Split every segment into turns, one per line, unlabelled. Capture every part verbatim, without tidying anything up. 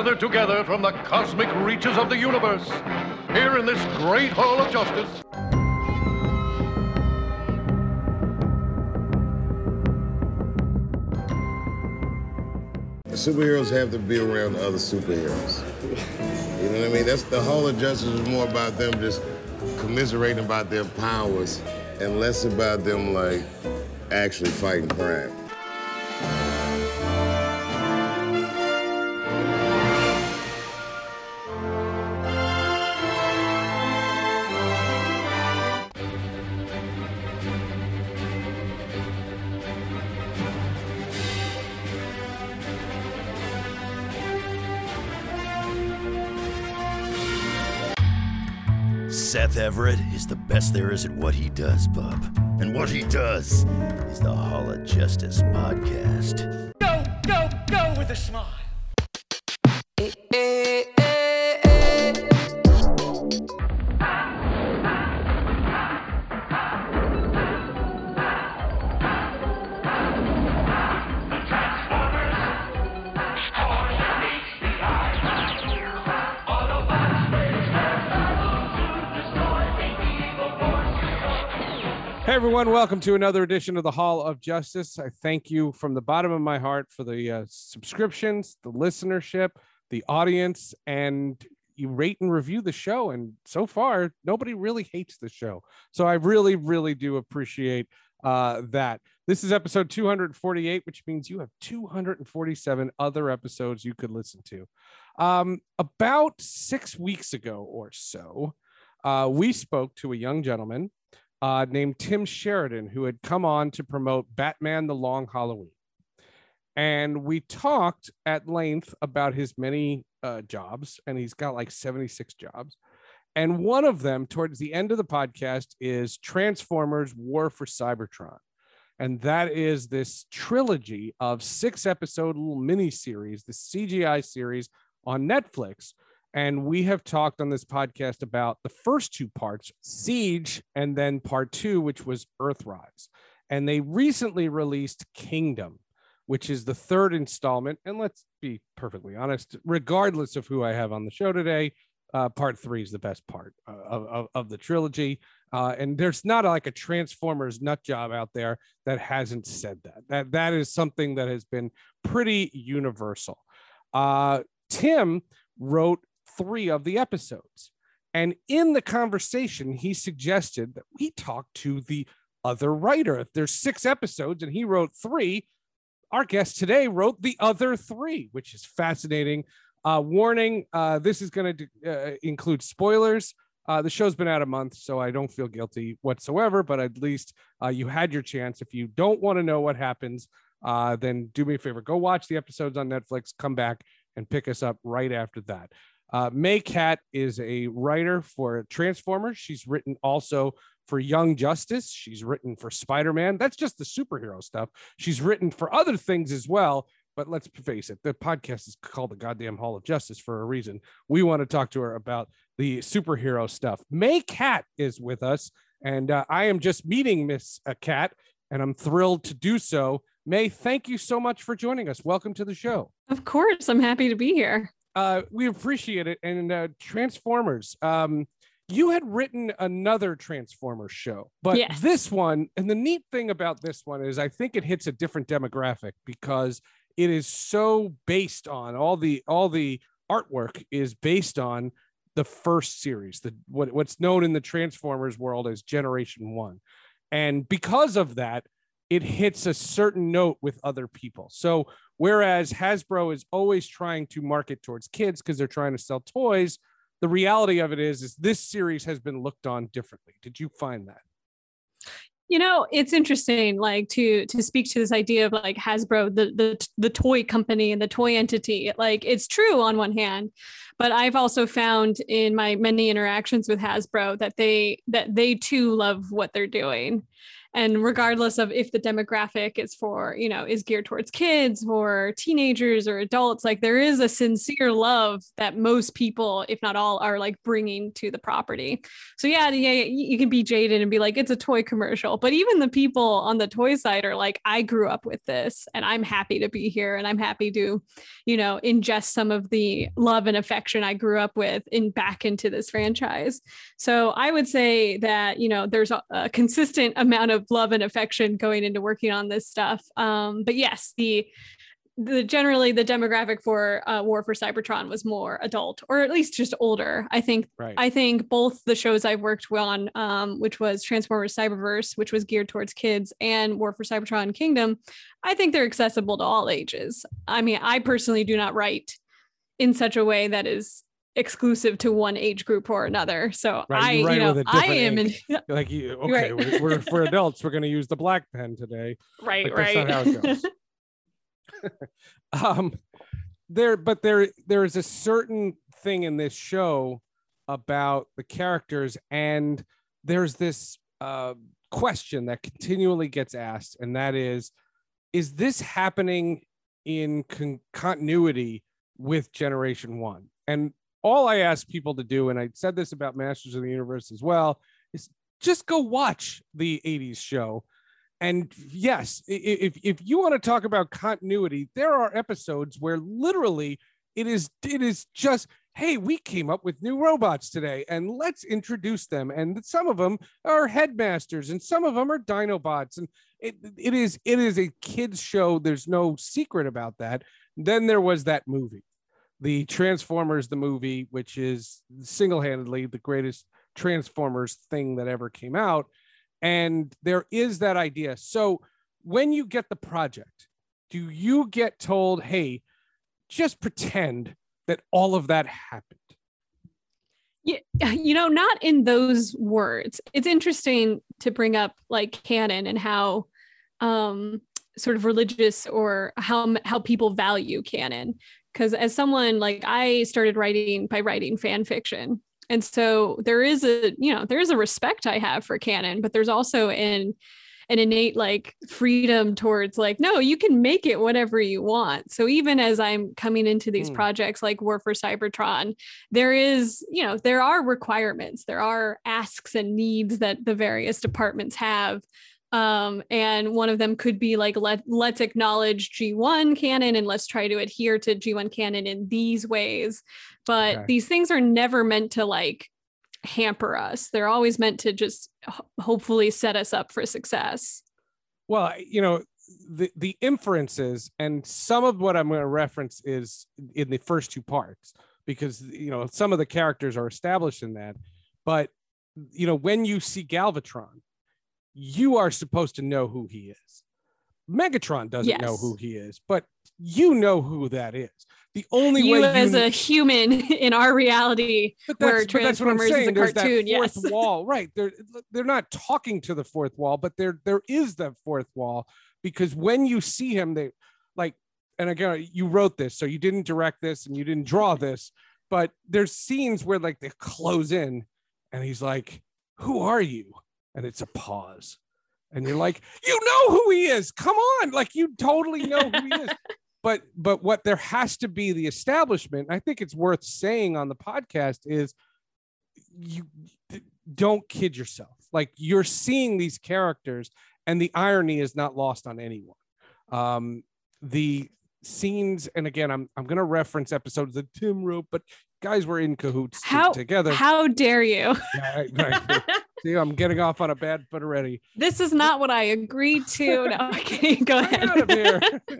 gathered together from the cosmic reaches of the universe, here in this great hall of justice.
Superheroes have to be around other superheroes. You know what I mean? That's the Hall of Justice is more about them just commiserating about their powers and less about them like actually fighting crime.
Seth Everett is the best there is at what he does, bub. And what he does is the Hall of Justice podcast.
Go, go, go with a smile.
Eh, eh, eh, eh.
Hey everyone, welcome to another edition of the Hall of Justice. I thank you from the bottom of my heart for the uh, subscriptions, the listenership, the audience, and you rate and review the show. And so far, nobody really hates the show. So I really, really do appreciate uh, that. This is episode two hundred forty-eight, which means you have two hundred forty-seven other episodes you could listen to. Um, about six weeks ago or so, uh, we spoke to a young gentleman Uh, named Tim Sheridan, who had come on to promote Batman The Long Halloween. And we talked at length about his many uh, jobs, and he's got like seventy-six jobs. And one of them, towards the end of the podcast, is Transformers War for Cybertron. And that is this trilogy of six episode little mini series, the C G I series on Netflix. And we have talked on this podcast about the first two parts, Siege, and then part two, which was Earthrise. And they recently released Kingdom, which is the third installment. And let's be perfectly honest, regardless of who I have on the show today, uh, part three is the best part of, of, of the trilogy. Uh, and there's not like a Transformers nut job out there that hasn't said that. That, that is something that has been pretty universal. Uh, Tim wrote three of the episodes. And in the conversation, he suggested that we talk to the other writer. If there's six episodes and he wrote three, our guest today wrote the other three, which is fascinating. Uh, warning, uh, this is going to uh, include spoilers. Uh, the show's been out a month, so I don't feel guilty whatsoever, but at least uh, you had your chance. If you don't want to know what happens, uh, then do me a favor. Go watch the episodes on Netflix, come back and pick us up right after that. Uh, May Catt is a writer for Transformers. She's written also for Young Justice. She's written for Spider-Man. That's just the superhero stuff. She's written for other things as well. But let's face it, the podcast is called the goddamn Hall of Justice for a reason. We want to talk to her about the superhero stuff. May Catt is with us, and uh, I am just meeting Miss uh, Catt, and I'm thrilled to do so. May, thank you so much for joining us. Welcome to the show.
Of course, I'm happy to be here.
Uh, we appreciate it. And uh, Transformers, um, you had written another Transformers show, but
yes.
This one, and the neat thing about this one is I think it hits a different demographic because it is so based on all the all the artwork is based on the first series, the what, what's known in the Transformers world as Generation One. And because of that, it hits a certain note with other people. So whereas Hasbro is always trying to market towards kids because they're trying to sell toys, the reality of it is, is this series has been looked on differently. Did you find that?
You know, it's interesting, like to to speak to this idea of like Hasbro, the the the toy company and the toy entity. Like it's true on one hand, but I've also found in my many interactions with Hasbro that they that they too love what they're doing. And regardless of if the demographic is for, you know, is geared towards kids or teenagers or adults, like there is a sincere love that most people, if not all, are like bringing to the property. So yeah, yeah, you can be jaded and be like, it's a toy commercial, but even the people on the toy side are like, I grew up with this and I'm happy to be here and I'm happy to, you know, ingest some of the love and affection I grew up with in back into this franchise. So I would say that, you know, there's a, a consistent amount of love and affection going into working on this stuff. Um, but yes, the the generally the demographic for uh, War for Cybertron was more adult, or at least just older. I think.
Right.
I think both the shows I've worked on, um, which was Transformers Cyberverse, which was geared towards kids, and War for Cybertron Kingdom, I think they're accessible to all ages. I mean, I personally do not write in such a way that is exclusive to one age group or another. So
Right,
I,
you
you
write
know,
with a
I
different
am in.
ink. Like you, okay,
Right.
we're, we're for adults. We're going to use the black pen today.
Right,
Like,
right.
that's not how it goes. um, there, but there, there is a certain thing in this show about the characters, and there's this uh, question that continually gets asked, and that is, is this happening in con- continuity with Generation One? And all I ask people to do, and I said this about Masters of the Universe as well, is just go watch the eighties show. And yes, if, if you want to talk about continuity, there are episodes where literally it is it is just, hey, we came up with new robots today and let's introduce them. And some of them are headmasters and some of them are Dinobots. And it, it is it is a kids show. There's no secret about that. Then there was that movie, the Transformers, the movie, which is single-handedly the greatest Transformers thing that ever came out. And there is that idea. So when you get the project, do you get told, hey, just pretend that all of that happened?
Yeah, you know, not in those words. It's interesting to bring up like canon and how um, sort of religious or how how people value canon. Because as someone like I started writing by writing fan fiction. And so there is a, you know, there is a respect I have for canon, but there's also an, an innate like freedom towards like, no, you can make it whatever you want. So even as I'm coming into these mm. projects like War for Cybertron, there is, you know, there are requirements, there are asks and needs that the various departments have. Um, and one of them could be like, let, let's acknowledge G one canon and let's try to adhere to G one canon in these ways. But okay. These things are never meant to like hamper us. They're always meant to just ho- hopefully set us up for success.
Well, you know, the, the inferences and some of what I'm going to reference is in the first two parts, because, you know, some of the characters are established in that. But, you know, when you see Galvatron, you are supposed to know who he is. Megatron doesn't yes. know who he is, but you know who that is. The only
you
way
as
you
a human in our reality, where Transformers is a
There's
cartoon,
that fourth
yes.
wall, right? They're they're not talking to the fourth wall, but there there is that fourth wall, because when you see him, they like, and again, you wrote this, so you didn't direct this and you didn't draw this, but there's scenes where like they close in, and he's like, "Who are you?" And it's a pause. And you're like, you know who he is. Come on. Like, you totally know who he is. But but what there has to be the establishment, I think it's worth saying on the podcast, is you don't kid yourself. Like, you're seeing these characters and the irony is not lost on anyone. Um, the scenes, and again, I'm I'm going to reference episodes that Tim wrote, but guys were in cahoots
how,
together.
How dare you?
Yeah, right. See, I'm getting off on a bad foot already.
This is not what I agreed to. No, okay, go ahead.
Out of here.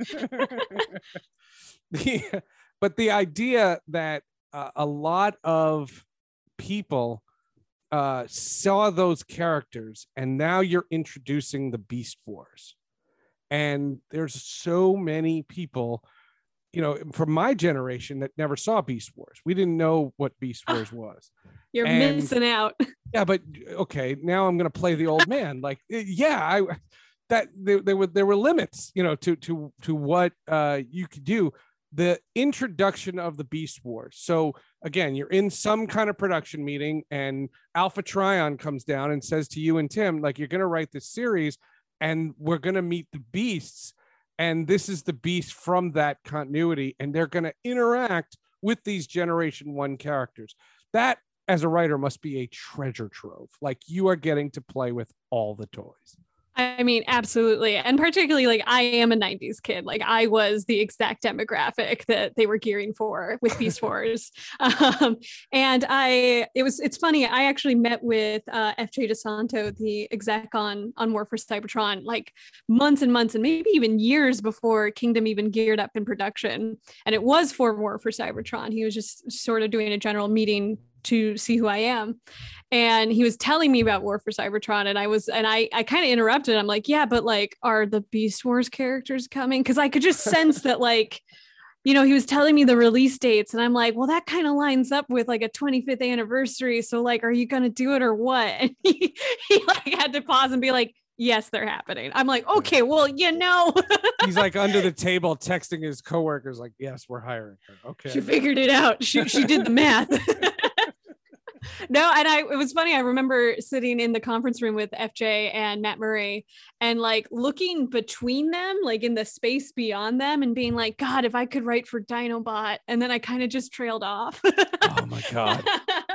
the, but the idea that uh, a lot of people uh, saw those characters, and now you're introducing the Beast Wars. And there's so many people, you know, from my generation that never saw Beast Wars. We didn't know what Beast Wars was.
You're
and,
missing out.
Yeah, but okay, now I'm going to play the old man. Like, yeah, I that there, there were there were limits, you know, to to to what uh, you could do. The introduction of the Beast Wars. So again, you're in some kind of production meeting and Alpha Trion comes down and says to you and Tim, like, you're going to write this series and we're going to meet the beasts. And this is the beast from that continuity. And they're going to interact with these generation one characters. That, as a writer, must be a treasure trove. Like, you are getting to play with all the toys.
I mean, absolutely. And particularly, like, I am a nineties kid. Like, I was the exact demographic that they were gearing for with Beast Wars. Um, and I, it was, it's funny. I actually met with uh, F J DeSanto, the exec on, on War for Cybertron, like months and months and maybe even years before Kingdom even geared up in production. And it was for War for Cybertron. He was just sort of doing a general meeting to see who I am. And he was telling me about War for Cybertron. And I was, and I, I kind of interrupted. I'm like, yeah, but like, are the Beast Wars characters coming? Cause I could just sense that, like, you know, he was telling me the release dates and I'm like, well, that kind of lines up with like a twenty-fifth anniversary. So like, are you going to do it or what? And he, he like had to pause and be like, yes, they're happening. I'm like, okay, well, you know,
he's like under the table texting his coworkers like, yes, we're hiring her. Okay.
She figured it out. She, she did the math. No, and I, it was funny. I remember sitting in the conference room with F J and Matt Murray and like looking between them, like in the space beyond them and being like, God, if I could write for Dinobot. And then I kind of just trailed off.
Oh my God.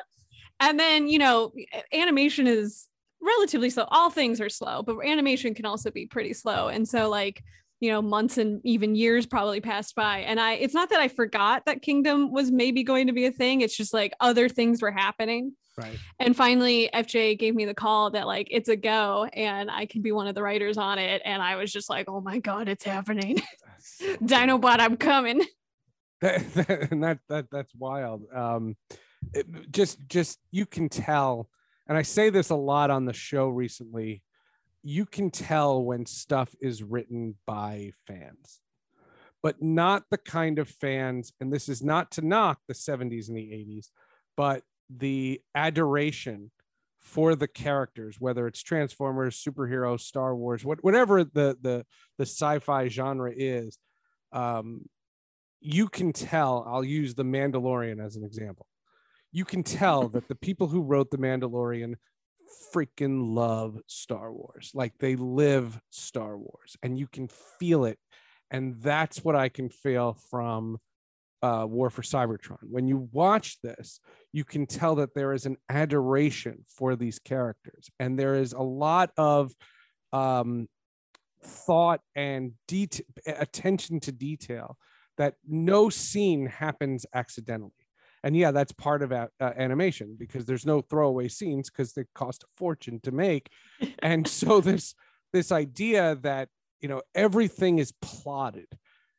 And then, you know, animation is relatively slow. All things are slow, but animation can also be pretty slow. And so like, you know, months and even years probably passed by. And I, it's not that I forgot that Kingdom was maybe going to be a thing. It's just like other things were happening.
Right.
And finally, F J gave me the call that like, it's a go and I can be one of the writers on it. And I was just like, oh my God, it's happening. So Dinobot, I'm coming.
That, that, and that, that, that's wild. Um, it, just, just, you can tell, and I say this a lot on the show recently, you can tell when stuff is written by fans, but not the kind of fans, and this is not to knock the seventies and the eighties, but the adoration for the characters, whether it's Transformers, superheroes, Star Wars, what, whatever the, the, the sci-fi genre is, um, you can tell, I'll use The Mandalorian as an example. You can tell that the people who wrote The Mandalorian freaking love Star Wars. Like, they live Star Wars and you can feel it. And that's what I can feel from uh, War for Cybertron. When you watch this, you can tell that there is an adoration for these characters. And there is a lot of um, thought and det- attention to detail that no scene happens accidentally. And yeah, that's part of uh, animation because there's no throwaway scenes because they cost a fortune to make. And so this this idea that, you know, everything is plotted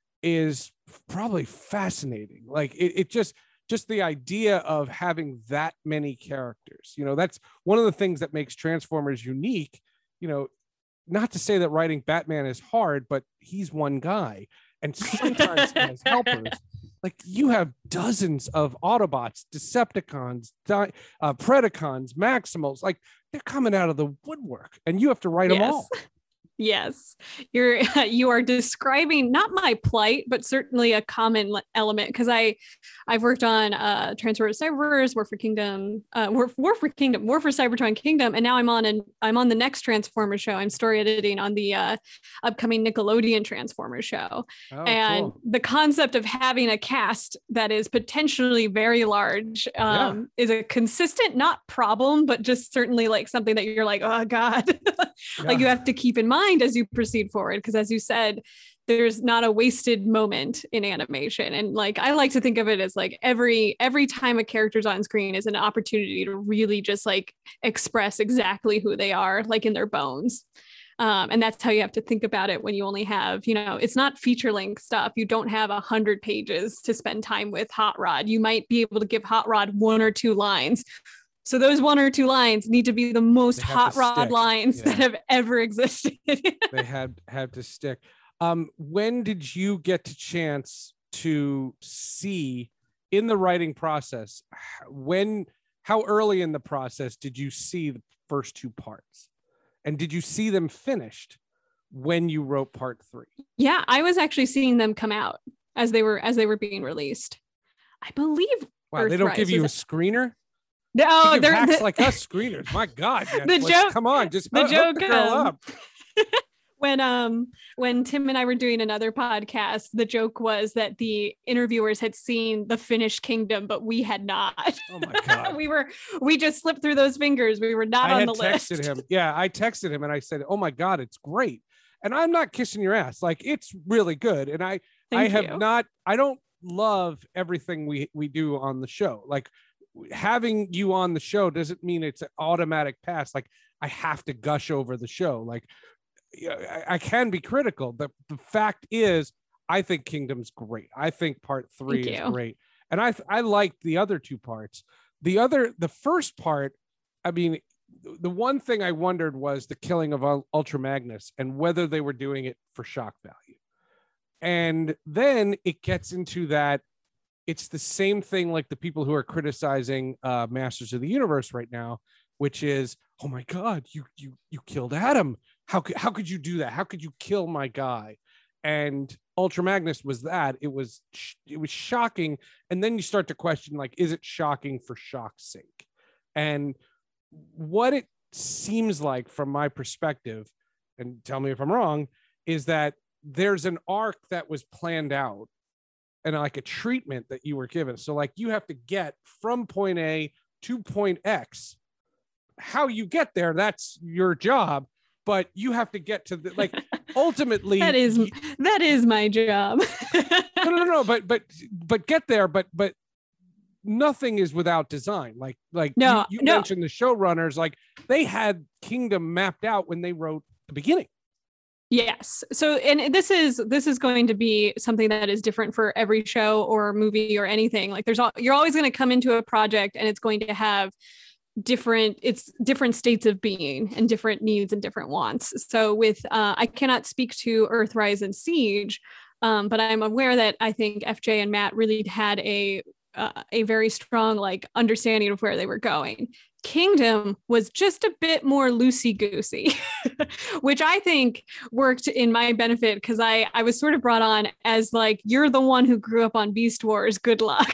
is probably fascinating. Like it, it just just the idea of having that many characters, you know, that's one of the things that makes Transformers unique. You know, not to say that writing Batman is hard, but he's one guy and sometimes he has helpers. Like, you have dozens of Autobots, Decepticons, Di- uh, Predacons, Maximals. Like, they're coming out of the woodwork, and you have to write
yes.
them all.
Yes, you're you are describing not my plight, but certainly a common element. Because I, I've worked on uh, Transformers, Cyberverse, War for Kingdom, uh, War, War for Kingdom, War for Cybertron Kingdom, and now I'm on an I'm on the next Transformers show. I'm story editing on the uh, upcoming Nickelodeon Transformers show,
Oh,
and
cool.
the concept of having a cast that is potentially very large um, yeah. is a consistent, not problem, but just certainly like something that you're like, oh God, like
Yeah.
you have to keep in mind as you proceed forward, because as you said, there's not a wasted moment in animation. And like, I like to think of it as like every every time a character's on screen is an opportunity to really just like express exactly who they are, like in their bones. Um, and that's how you have to think about it when you only have, you know, it's not feature length stuff. You don't have a hundred pages to spend time with Hot Rod. You might be able to give Hot Rod one or two lines. So those one or two lines need to be the most Hot Rod
stick.
lines
Yeah.
that have ever existed.
They had had to stick. Um, when did you get the chance to see in the writing process? When, how early in the process did you see the first two parts, and did you see them finished when you wrote part three?
Yeah, I was actually seeing them come out as they were as they were being released. I believe
Wow, they don't
Earthrise
give you a
was-
screener?
No,
Give
they're
hacks
the,
like us screeners. My God,
The
Netflix,
joke-
come on, just
the
hook, hook the
joke,
girl
um,
up.
when um when Tim and I were doing another podcast, the joke was that the interviewers had seen the finished Kingdom, but we had not.
Oh my God.
we were we just slipped through those fingers. We were not
I
on
had
the
texted
list.
him. Yeah, I texted him and I said, "Oh my God, it's great." And I'm not kissing your ass. Like, it's really good. And I
Thank
I have
you.
not I don't love everything we we do on the show. Like, having you on the show doesn't mean it's an automatic pass. Like, I have to gush over the show. Like, yeah, I, I can be critical. The the fact is, I think Kingdom's great. I think part three
Thank
is
you.
great. And I I liked the other two parts. The other the first part, I mean, the one thing I wondered was the killing of Ul- Ultra Magnus and whether they were doing it for shock value. And then it gets into that it's the same thing like the people who are criticizing uh, Masters of the Universe right now, which is, oh my God, you you you killed Adam. How could how could you do that? How could you kill my guy? And Ultra Magnus was that. It was it was shocking. And then you start to question, like, is it shocking for shock's sake? And what it seems like from my perspective, and tell me if I'm wrong, is that there's an arc that was planned out and like a treatment that you were given. So like you have to get from point A to point X. How you get there, that's your job, but you have to get to the, like, ultimately
That is
y-
that is my job.
no, no, no, but but but get there, but but nothing is without design. Like like
No,
you, you
no.
mentioned the showrunners, like they had Kingdom mapped out when they wrote the beginning.
Yes. So, and this is this is going to be something that is different for every show or movie or anything. Like, there's all you're always going to come into a project, and it's going to have different it's different states of being and different needs and different wants. So, with uh, I cannot speak to Earthrise and Siege, um, but I'm aware that I think F J and Matt really had a uh, a very strong like understanding of where they were going. Kingdom was just a bit more loosey-goosey, which I think worked in my benefit because I, I was sort of brought on as like, you're the one who grew up on Beast Wars, good luck.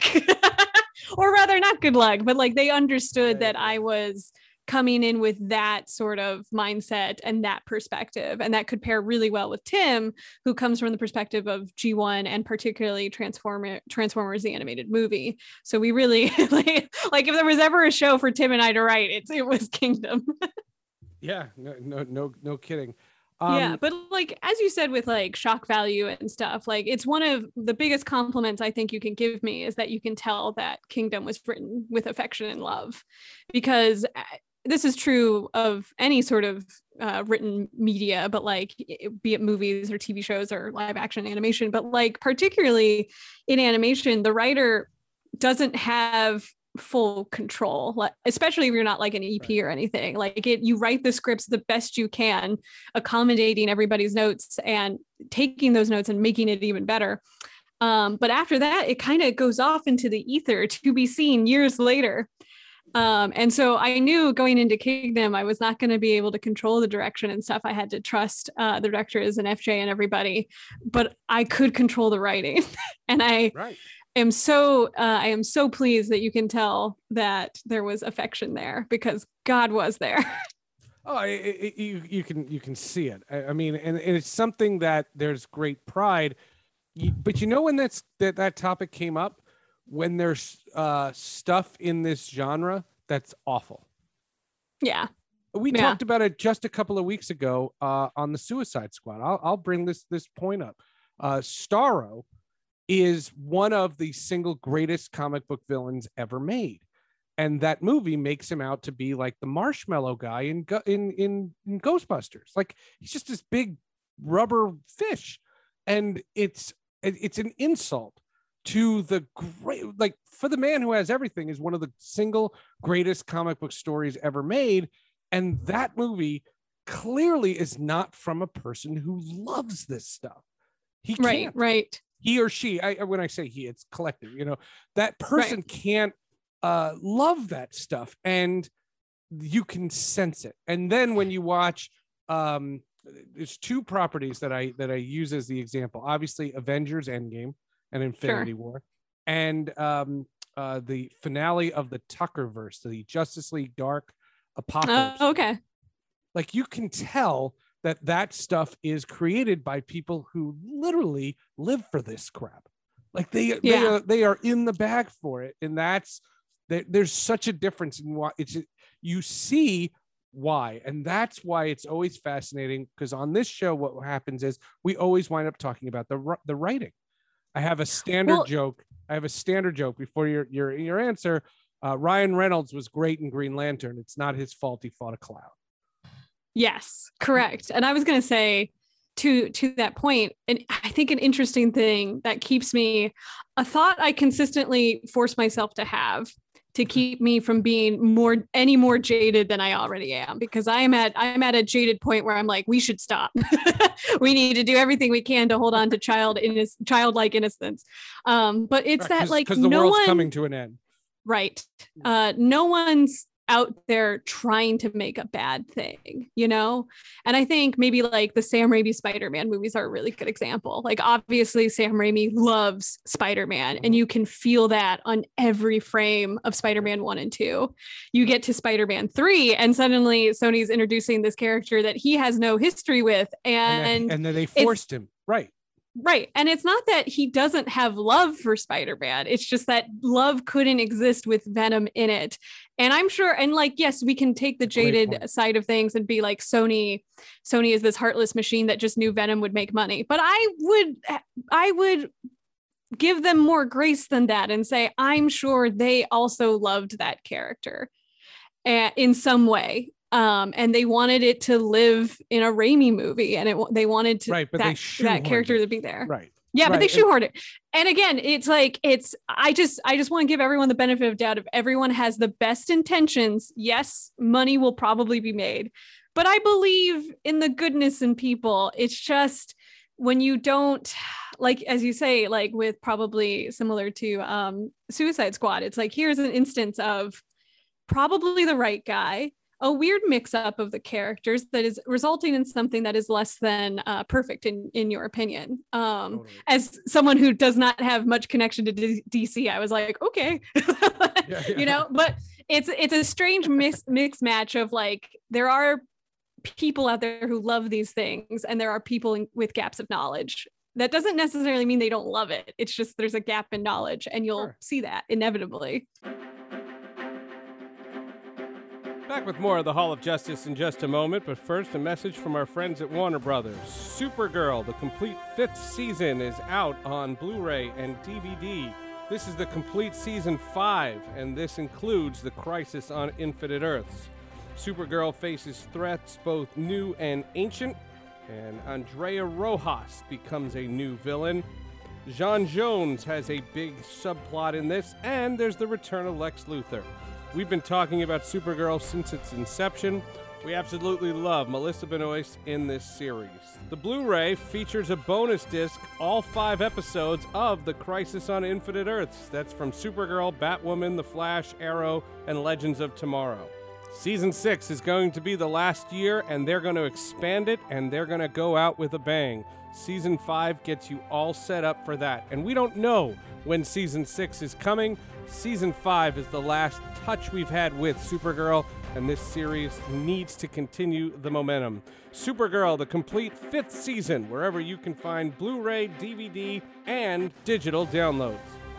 Or rather, not good luck, but like they understood that I was coming in with that sort of mindset and that perspective. And that could pair really well with Tim, who comes from the perspective of G one and particularly Transformer, Transformers, the animated movie. So we really, like, like if there was ever a show for Tim and I to write, it's, it was Kingdom.
Yeah, no, no, no, no kidding. Um,
yeah, but like as you said with like shock value and stuff, like it's one of the biggest compliments I think you can give me is that you can tell that Kingdom was written with affection and love, because this is true of any sort of uh, written media, but like be it movies or T V shows or live action animation, but like particularly in animation, the writer doesn't have full control, like, especially if you're not like an E P or anything. Like it, you write the scripts the best you can, accommodating everybody's notes and taking those notes and making it even better. Um, but after that, it kind of goes off into the ether to be seen years later. Um, and so I knew going into Kingdom, I was not going to be able to control the direction and stuff. I had to trust uh, the directors and F J and everybody, but I could control the writing. And I
right.
am so, uh, I am so pleased that you can tell that there was affection there, because God was there.
Oh, it, it, you you can you can see it. I, I mean, and, and it's something that there's great pride. You, but you know when that's that that topic came up, when there's uh, stuff in this genre that's awful.
Yeah.
We
Yeah.
talked about it just a couple of weeks ago uh, on the Suicide Squad. I'll, I'll bring this this point up. Uh, Starro is one of the single greatest comic book villains ever made, and that movie makes him out to be like the marshmallow guy in Go- in in, in Ghostbusters. Like he's just this big rubber fish, and it's it- it's an insult to the great, like for the man who has everything is one of the single greatest comic book stories ever made. And that movie clearly is not from a person who loves this stuff. He
Right.
can't,
Right.
he or she, I, when I say he, it's collective, you know, that person can't uh, love that stuff. And you can sense it. And then when you watch, um, there's two properties that I, that I use as the example, obviously Avengers Endgame and Infinity
Sure.
War, and um, uh, the finale of the Tuckerverse, the Justice League Dark Apocalypse.
Uh, okay.
Like, you can tell that that stuff is created by people who literally live for this crap. Like they, yeah. they are, they are in the bag for it. And that's, there, there's such a difference in why it's, you see why. And that's why it's always fascinating, because on this show, what happens is we always wind up talking about the, the writing. I have a standard well, joke. I have a standard joke before your, your, your answer. Uh, Ryan Reynolds was great in Green Lantern. It's not his fault he fought a cloud.
Yes, correct. And I was going to say to, to that point, and I think an interesting thing that keeps me, a thought I consistently force myself to have to keep me from being more, any more jaded than I already am, because I am at, I'm at a jaded point where I'm like, we should stop. We need to do everything we can to hold on to child inno- childlike innocence. Um, but it's right, that like,
because the
no
world's
one,
coming to an end.
Right. Uh, no one's out there trying to make a bad thing, you know? And I think maybe like the Sam Raimi Spider-Man movies are a really good example. Like, obviously Sam Raimi loves Spider-Man, and you can feel that on every frame of Spider-Man one and two. You get to Spider-Man three, and suddenly Sony's introducing this character that he has no history with. And,
and, then, and then they forced him. Right.
Right. And it's not that he doesn't have love for Spider-Man. It's just that love couldn't exist with Venom in it. And I'm sure, and like, yes, we can take the jaded side of things and be like, Sony, Sony is this heartless machine that just knew Venom would make money. But I would, I would give them more grace than that and say, I'm sure they also loved that character uh, in some way. Um, and they wanted it to live in a Raimi movie, and it they wanted to
right, but
that, that character
it.
to be there.
Right.
Yeah,
right.
but they shoehorned it. And again, it's like, it's, I just, I just want to give everyone the benefit of doubt. If everyone has the best intentions, yes, money will probably be made, but I believe in the goodness in people. It's just when you don't, like, as you say, like with probably similar to um, Suicide Squad, it's like, here's an instance of probably the right guy, a weird mix up of the characters that is resulting in something that is less than uh, perfect in, in your opinion. Um, totally. As someone who does not have much connection to D- DC, I was like, okay, yeah, yeah. You know, but it's, it's a strange mix, mix match of like, there are people out there who love these things, and there are people in, with gaps of knowledge. That doesn't necessarily mean they don't love it. It's just, there's a gap in knowledge, and you'll sure. see that inevitably.
Back with more of the Hall of Justice in just a moment, but first a message from our friends at Warner Brothers. Supergirl, the complete fifth season, is out on Blu-ray and D V D. This is the complete season five, and this includes the Crisis on Infinite Earths. Supergirl faces threats both new and ancient, and Andrea Rojas becomes a new villain. J'onn J'onzz has a big subplot in this, and there's the return of Lex Luthor. We've been talking about Supergirl since its inception. We absolutely love Melissa Benoist in this series. The Blu-ray features a bonus disc, all five episodes of The Crisis on Infinite Earths. That's from Supergirl, Batwoman, The Flash, Arrow, and Legends of Tomorrow. Season six is going to be the last year, and they're going to expand it, and they're going to go out with a bang. Season five gets you all set up for that. And we don't know when season six is coming. Season five is the last touch we've had with Supergirl, and this series needs to continue the momentum. Supergirl, the complete fifth season, wherever you can find Blu-ray, D V D, and digital downloads.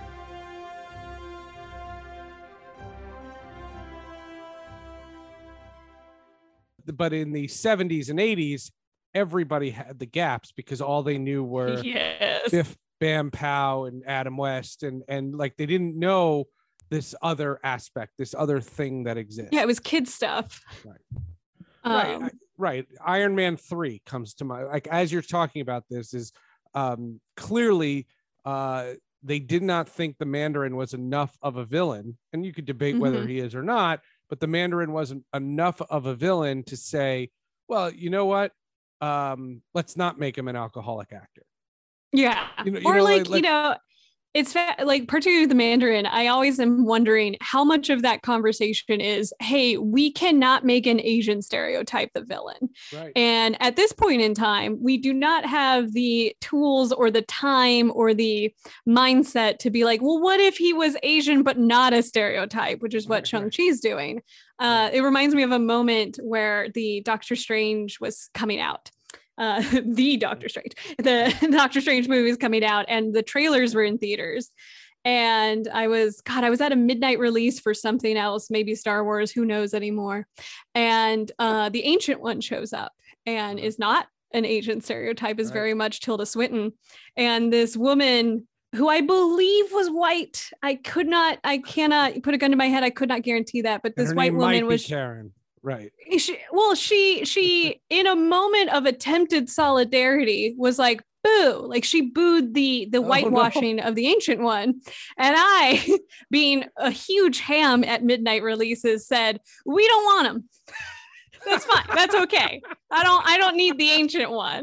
But in the seventies and eighties, everybody had the gaps because all they knew were
yes.
Biff, Bam, Pow, and Adam West, and and like they didn't know this other aspect, this other thing that exists.
Yeah, it was kid stuff.
Right.
Um,
right. I, right. Iron Man three comes to mind. Like as you're talking about this, is um, clearly uh, they did not think the Mandarin was enough of a villain, and you could debate mm-hmm. whether he is or not. But the Mandarin wasn't enough of a villain to say, well, you know what? Um, let's not make him an alcoholic actor.
Yeah.
You know, you
or
know,
like,
like, like,
you know, it's fa- like, particularly the Mandarin, I always am wondering how much of that conversation is, hey, we cannot make an Asian stereotype the villain.
Right.
And at this point in time, we do not have the tools or the time or the mindset to be like, well, what if he was Asian but not a stereotype, which is what
Right,
Shang-Chi's doing. Uh, it reminds me of a moment where the Doctor Strange was coming out. Uh, the Doctor Strange, the Doctor Strange movie is coming out, and the trailers were in theaters. And I was, God, I was at a midnight release for something else, maybe Star Wars, who knows anymore. And uh, the Ancient One shows up and is not an Asian stereotype, is
Right.
very much Tilda Swinton. And this woman who I believe was white, I could not, I cannot put a gun to my head, I could not guarantee that, but
And
this
her
white
name might
woman
be
was
Karen. Right.
she, well, she, she, in a moment of attempted solidarity was like, boo, like she booed the, the
Oh, no.
whitewashing of the Ancient One. And I, being a huge ham at midnight releases, said, we don't want him. That's fine. That's okay. I don't, I don't need the Ancient One.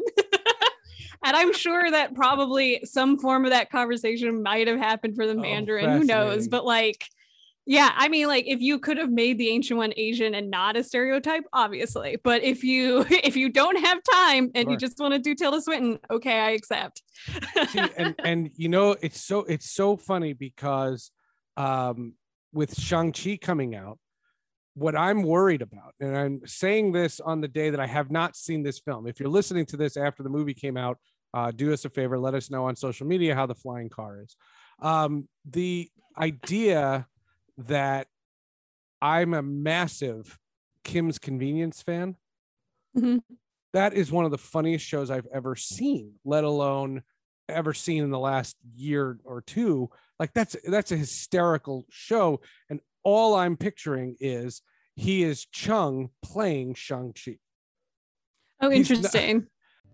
And I'm sure that probably some form of that conversation might have happened for the
Oh,
Mandarin. Who knows?
fascinating.
But like, yeah, I mean, like if you could have made the Ancient One Asian and not a stereotype, obviously. But if you if you don't have time and you
Sure.
just want to do Tilda Swinton, okay, I accept.
See, and and you know, it's so it's so funny because um, with Shang-Chi coming out, what I'm worried about, and I'm saying this on the day that I have not seen this film. If you're listening to this after the movie came out, uh, do us a favor, let us know on social media how the flying car is. Um, the idea that I'm a massive Kim's Convenience fan.
Mhm.
That is one of the funniest shows I've ever seen, let alone ever seen in the last year or two. Like that's that's a hysterical show, and all I'm picturing is he is Chung playing Shang-Chi.
Oh,
He's not-
interesting.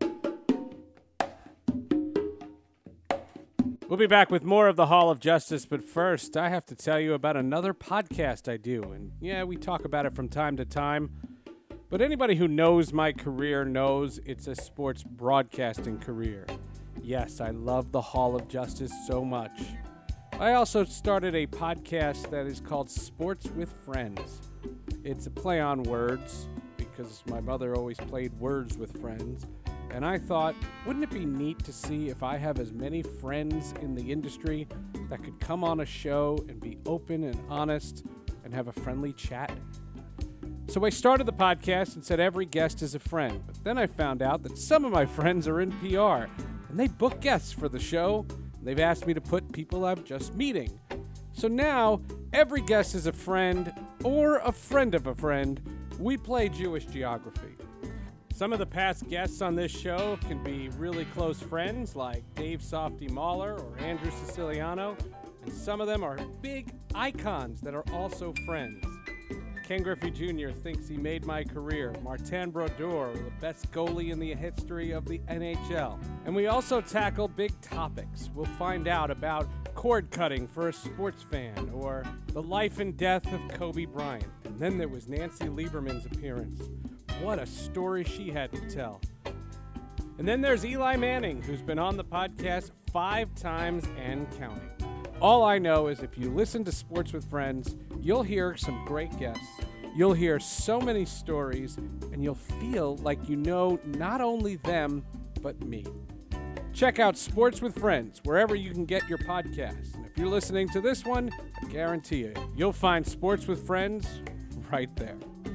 We'll be back with more of the Hall of Justice, but first, I have to tell you about another podcast I do. And yeah, we talk about it from time to time, but anybody who knows my career knows it's a sports broadcasting career. Yes, I love the Hall of Justice so much. I also started a podcast that is called Sports with Friends. It's a play on words because my mother always played words with friends. And I thought, wouldn't it be neat to see if I have as many friends in the industry that could come on a show and be open and honest and have a friendly chat? So I started the podcast and said every guest is a friend. But then I found out that some of my friends are in P R and they book guests for the show. And they've asked me to put people I'm just meeting. So now every guest is a friend or a friend of a friend. We play Jewish geography. Some of the past guests on this show can be really close friends like Dave Softy Mahler or Andrew Siciliano, and some of them are big icons that are also friends. Ken Griffey Junior thinks he made my career. Martin Brodeur, the best goalie in the history of the N H L. And we also tackle big topics. We'll find out about cord cutting for a sports fan or the life and death of Kobe Bryant. And then there was Nancy Lieberman's appearance. What a story she had to tell. And then there's Eli Manning, who's been on the podcast five times and counting. All I know is if you listen to Sports with Friends, you'll hear some great guests. You'll hear so many stories, and you'll feel like you know not only them, but me. Check out Sports with Friends wherever you can get your podcasts. And if you're listening to this one, I guarantee you, you'll find Sports with Friends right there.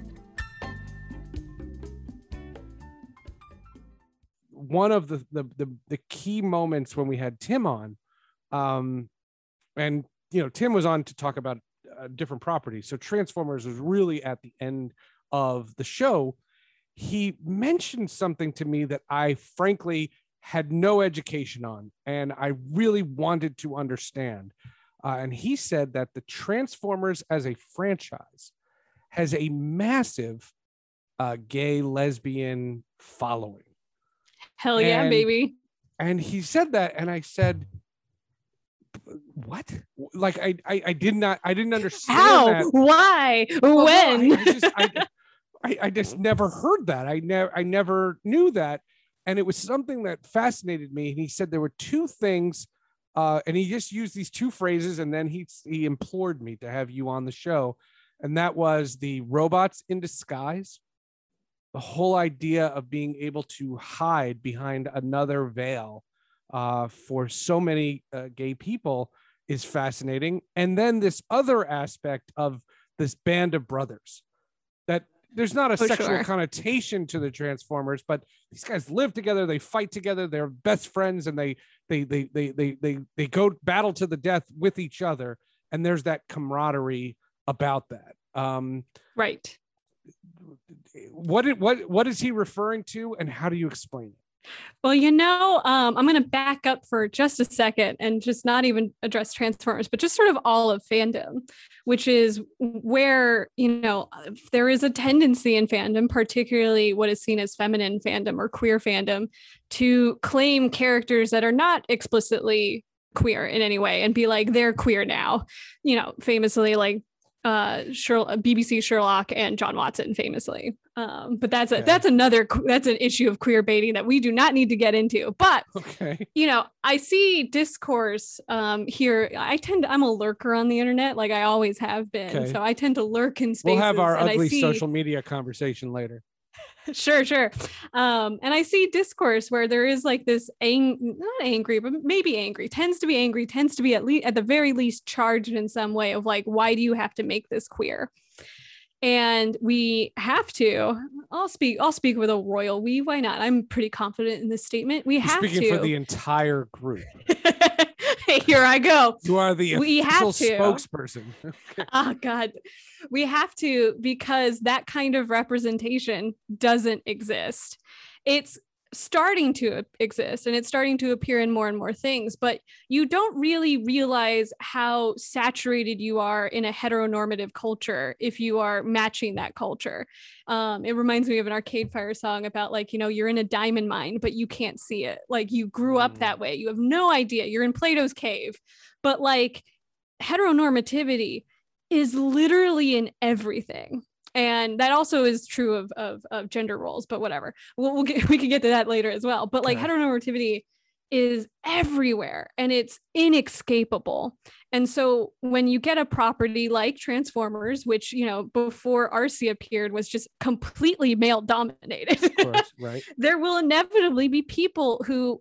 One of the, the the the key moments when we had Tim on, um, and you know Tim was on to talk about uh, different properties. So Transformers was really at the end of the show. He mentioned something to me that I frankly had no education on, and I really wanted to understand. Uh, and he said that the Transformers as a franchise has a massive uh, gay lesbian following.
Hell yeah,
And-
baby.
And he said that, and I said, "What? Like I, I, I did not, I didn't understand
How?
that.
Why?
Well, no,
when?
I, I just, I, I, I just never heard that. I never, I never knew that, and it was something that fascinated me. And he said there were two things Uh, and he just used these two phrases, and then he he implored me to have you on the show, and that was the robots in disguise. The whole idea of being able to hide behind another veil uh, for so many uh, gay people is fascinating. And then this other aspect of this band of brothers, that there's not a
oh,
sexual
sure.
connotation to the Transformers, but these guys live together, they fight together, they're best friends, and they they they they they they, they go battle to the death with each other. And there's that camaraderie about that. Um,
right.
What what what is he referring to, and how do you explain it?
Well, you know, um, I'm going to back up for just a second and just not even address Transformers, but just sort of all of fandom, which is where, you know, there is a tendency in fandom, particularly what is seen as feminine fandom or queer fandom, to claim characters that are not explicitly queer in any way and be like, they're queer now, you know, famously like uh Sherlock, B B C Sherlock and John Watson famously. Um, but that's a,
okay.
that's another, that's an issue of queer baiting that we do not need to get into. But,
okay.
you know, I see discourse um, here. I tend to, I'm a lurker on the internet, like I always have been.
Okay.
So I tend to lurk in spaces.
We'll have our
and
ugly
I see,
social media conversation later.
Sure, sure. Um, and I see discourse where there is like this ang- not angry, but maybe angry, tends to be angry, tends to be at least at the very least charged in some way of like, why do you have to make this queer? And we have to, I'll speak, I'll speak with a royal we, why not? I'm pretty confident in this statement. We
You're
have
speaking
to.
for the entire group.
Hey, here I go.
You are the
We
official
have to.
spokesperson. Okay.
Oh God, we have to, because that kind of representation doesn't exist. It's starting to exist and it's starting to appear in more and more things, but you don't really realize how saturated you are in a heteronormative culture if you are matching that culture. Um, it reminds me of an Arcade Fire song about like, you know, you're in a diamond mine, but you can't see it. Like you grew up that way. You have no idea. You're in Plato's cave, but like heteronormativity is literally in everything. And that also is true of, of, of gender roles, but whatever. We'll, we'll get, we can get to that later as well. But like
Okay.
heteronormativity is everywhere and it's inescapable. And so when you get a property like Transformers, which, you know, before R C appeared was just completely male dominated,
Of course, right.
there will inevitably be people who,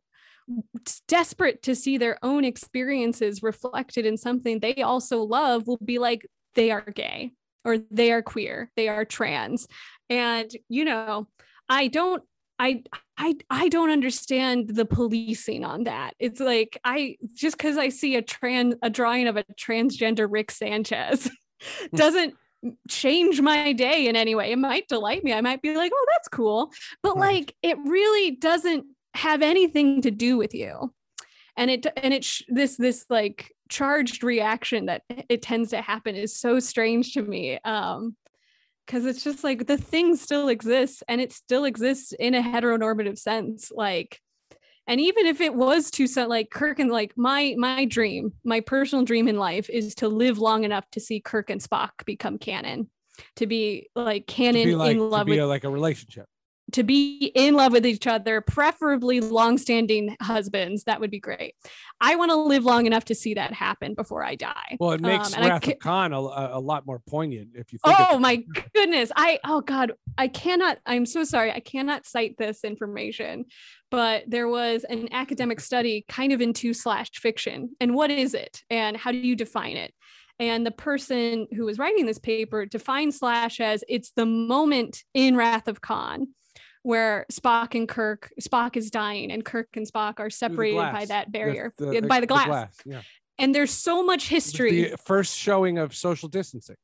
desperate to see their own experiences reflected in something they also love, will be like, they are gay. Or they are queer, they are trans. And, you know, I don't, I, I, I don't understand the policing on that. It's like, I, just cause I see a trans, a drawing of a transgender Rick Sanchez doesn't change my day in any way. It might delight me. I might be like, oh, that's cool. But
Right.
like, it really doesn't have anything to do with you. And it, and it, this, this like charged reaction that it tends to happen is so strange to me. Um, cause it's just like the thing still exists and it still exists in a heteronormative sense. Like, and even if it was to so like Kirk and like my, my dream, my personal dream in life is to live long enough to see Kirk and Spock become canon, to be like canon
To be like,
in
to
love
be
with
a, like a relationship.
to be in love with each other, preferably long-standing husbands. That would be great. I want to live long enough to see that happen before I die.
Well, it makes
Um, and I
Wrath
ca-
of Khan a, a lot more poignant if you think
Oh
about
my
it.
goodness. I, oh God, I cannot, I'm so sorry. I cannot cite this information, but there was an academic study kind of into slash fiction. And what is it? And how do you define it? And the person who was writing this paper defined slash as it's the moment in Wrath of Khan where Spock and Kirk, Spock is dying and Kirk and Spock are
Through the
separated by
glass.
that barrier,
The-
yeah,
the-
by the glass.
Yeah.
And there's so much history.
The first showing of social distancing.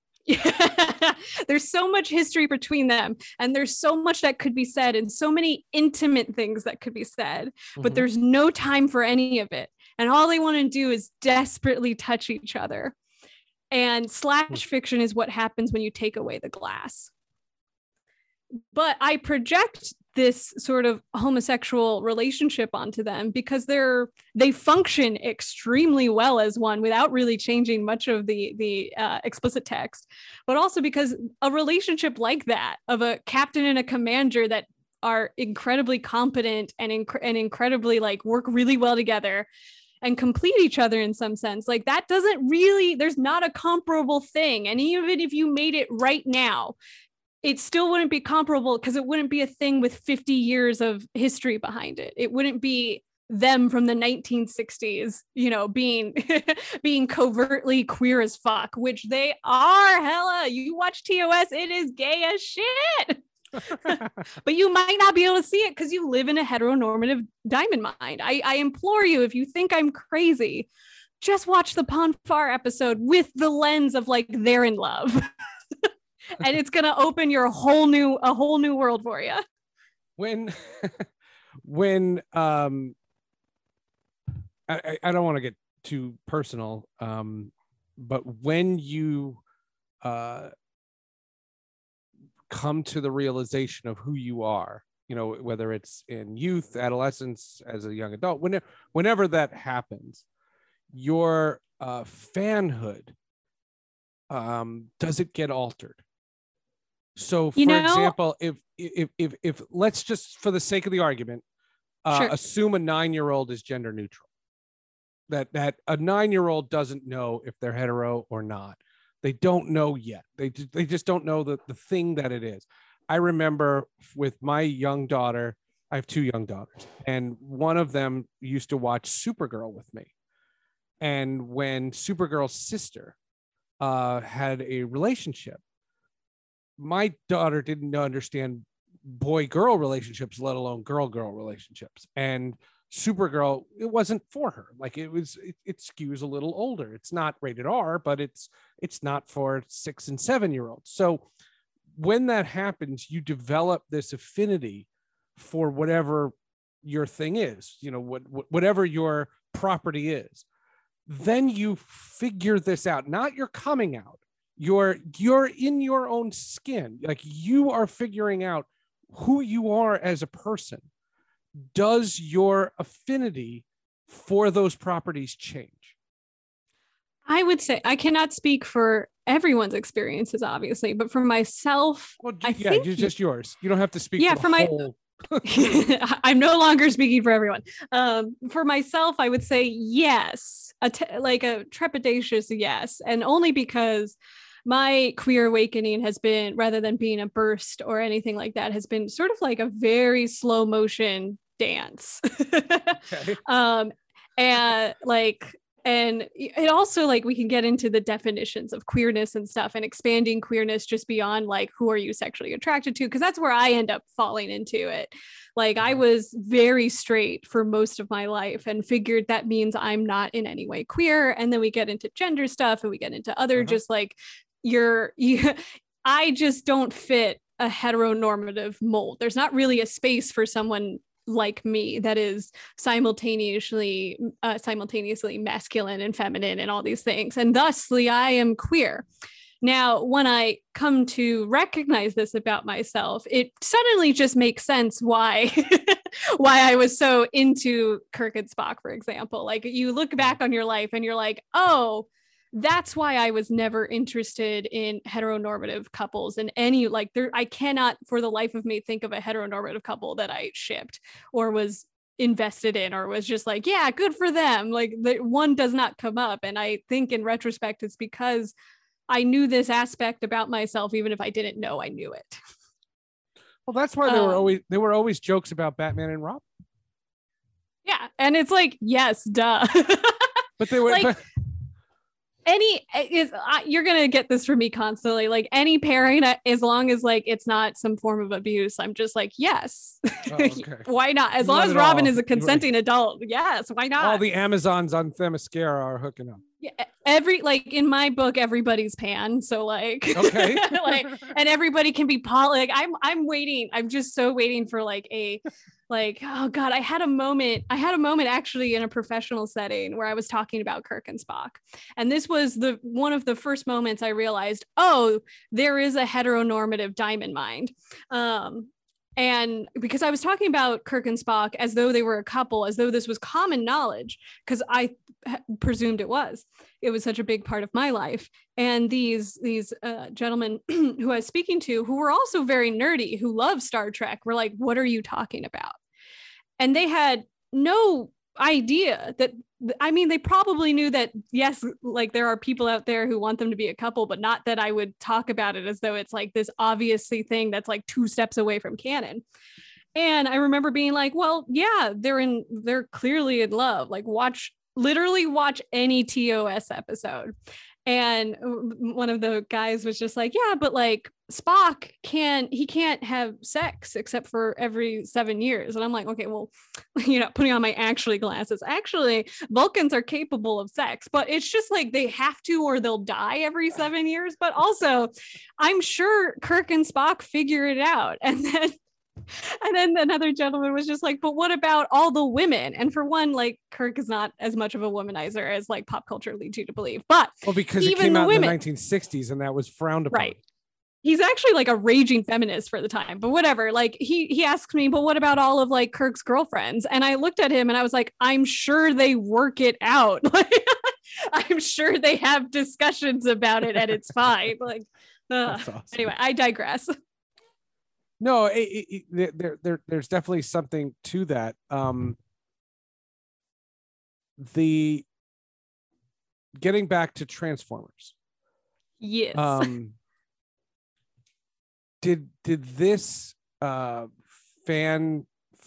There's so much history between them and there's so much that could be said and so many intimate things that could be said, but
Mhm.
there's no time for any of it. And all they want to do is desperately touch each other. And slash fiction is what happens when you take away the glass. But I project this sort of homosexual relationship onto them because they're they function extremely well as one without really changing much of the the uh, explicit text, but also because a relationship like that of a captain and a commander that are incredibly competent and inc- and incredibly like work really well together and complete each other in some sense. Like that doesn't really, there's not a comparable thing. And even if you made it right now, it still wouldn't be comparable because it wouldn't be a thing with fifty years of history behind it. It wouldn't be them from the nineteen sixties, you know, being being covertly queer as fuck, which they are. Hella, you watch T O S, it is gay as shit. But you might not be able to see it because you live in a heteronormative diamond mind. I, I implore you, if you think I'm crazy, just watch the Pon farr episode with the lens of like they're in love. And it's gonna open your whole new a whole new world for you.
When when um I, I don't want to get too personal, um, but when you uh, come to the realization of who you are, you know, whether it's in youth, adolescence, as a young adult, whenever, whenever that happens, your uh, fanhood, um, does it get altered? So, for
you know,
example, if, if, if, if, let's just, for the sake of the argument, uh, sure. assume a nine-year-old is gender neutral. That that a nine-year-old doesn't know if they're hetero or not. They don't know yet. They they just don't know the, the thing that it is. I remember with my young daughter, I have two young daughters, and one of them used to watch Supergirl with me. And when Supergirl's sister uh, had a relationship, my daughter didn't understand boy-girl relationships, let alone girl-girl relationships. And Supergirl, it wasn't for her. Like it was, it, it skews a little older. It's not rated R, but it's it's not for six and seven year olds. So when that happens, you develop this affinity for whatever your thing is, you know, what, whatever your property is. Then you figure this out, not your coming out. You're you're in your own skin. Like you are figuring out who you are as a person. Does your affinity for those properties change?
I would say I cannot speak for everyone's experiences, obviously, but for myself,
well,
I
yeah,
think,
you're just yours. You don't have to speak.
Yeah,
for,
for my.
whole...
I'm no longer speaking for everyone. Um, for myself, I would say yes, a te- like a trepidatious yes, and only because my queer awakening has been, rather than being a burst or anything like that, has been sort of like a very slow motion dance.
Okay.
um and like and it also, like, we can get into the definitions of queerness and stuff, and expanding queerness just beyond like who are you sexually attracted to, because that's where I end up falling into it. Like I was very straight for most of my life and figured that means I'm not in any way queer, and then we get into gender stuff and we get into other uh-huh. just like you're you I just don't fit a heteronormative mold. There's not really a space for someone like me that is simultaneously uh, simultaneously masculine and feminine and all these things, and thusly I am queer. Now, when I come to recognize this about myself, it suddenly just makes sense why why I was so into Kirk and Spock, for example. Like you look back on your life and you're like, oh, that's why I was never interested in heteronormative couples and any like there. I cannot for the life of me think of a heteronormative couple that I shipped or was invested in or was just like, yeah, good for them. Like the one does not come up. And I think in retrospect, it's because I knew this aspect about myself, even if I didn't know I knew it.
Well, that's why there um, were always there were always jokes about Batman and Robin.
Yeah, and it's like, yes, duh.
But they were
like,
but-
any is uh, you're gonna get this from me constantly. Like any pairing, as long as like it's not some form of abuse, I'm just like, yes. Oh, okay. Why not? As
you
long as Robin
all.
is a consenting adult, yes. Why not?
All the Amazons on Themyscira are hooking up.
Yeah, every like in my book, everybody's pan. So like,
okay,
like, and everybody can be poly. Like I'm, I'm waiting. I'm just so waiting for like a, like, oh God, I had a moment. I had a moment actually in a professional setting where I was talking about Kirk and Spock, and this was the one of the first moments I realized, oh, there is a heteronormative diamond mind. Um, And because I was talking about Kirk and Spock as though they were a couple, as though this was common knowledge, because I presumed it was. It was such a big part of my life. And these these uh, gentlemen who I was speaking to, who were also very nerdy, who love Star Trek, were like, what are you talking about? And they had no idea that, I mean, they probably knew that, yes, like there are people out there who want them to be a couple, but not that I would talk about it as though it's like this obviously thing that's like two steps away from canon. And I remember being like, well, yeah, they're in, they're clearly in love. Like watch, literally watch any T O S episode. And one of the guys was just like, yeah, but like Spock can't, he can't have sex except for every seven years. And I'm like, okay, well, you know, putting on my actually glasses, actually Vulcans are capable of sex, but it's just like they have to, or they'll die every seven years. But also I'm sure Kirk and Spock figure it out. And then And then another gentleman was just like, but what about all the women? And for one, like Kirk is not as much of a womanizer as like pop culture leads you to believe. But
well, because
even
it came
the
out
women,
in the nineteen sixties and that was frowned upon.
Right. He's actually like a raging feminist for the time, but whatever. Like he he asks me, but what about all of like Kirk's girlfriends? And I looked at him and I was like, I'm sure they work it out. Like I'm sure they have discussions about it and it's fine. Like uh, awesome. Anyway, I digress.
No, it, it, it, there, there, there's definitely something to that. Um, the getting back to Transformers.
Yes.
Um, did did this uh, fan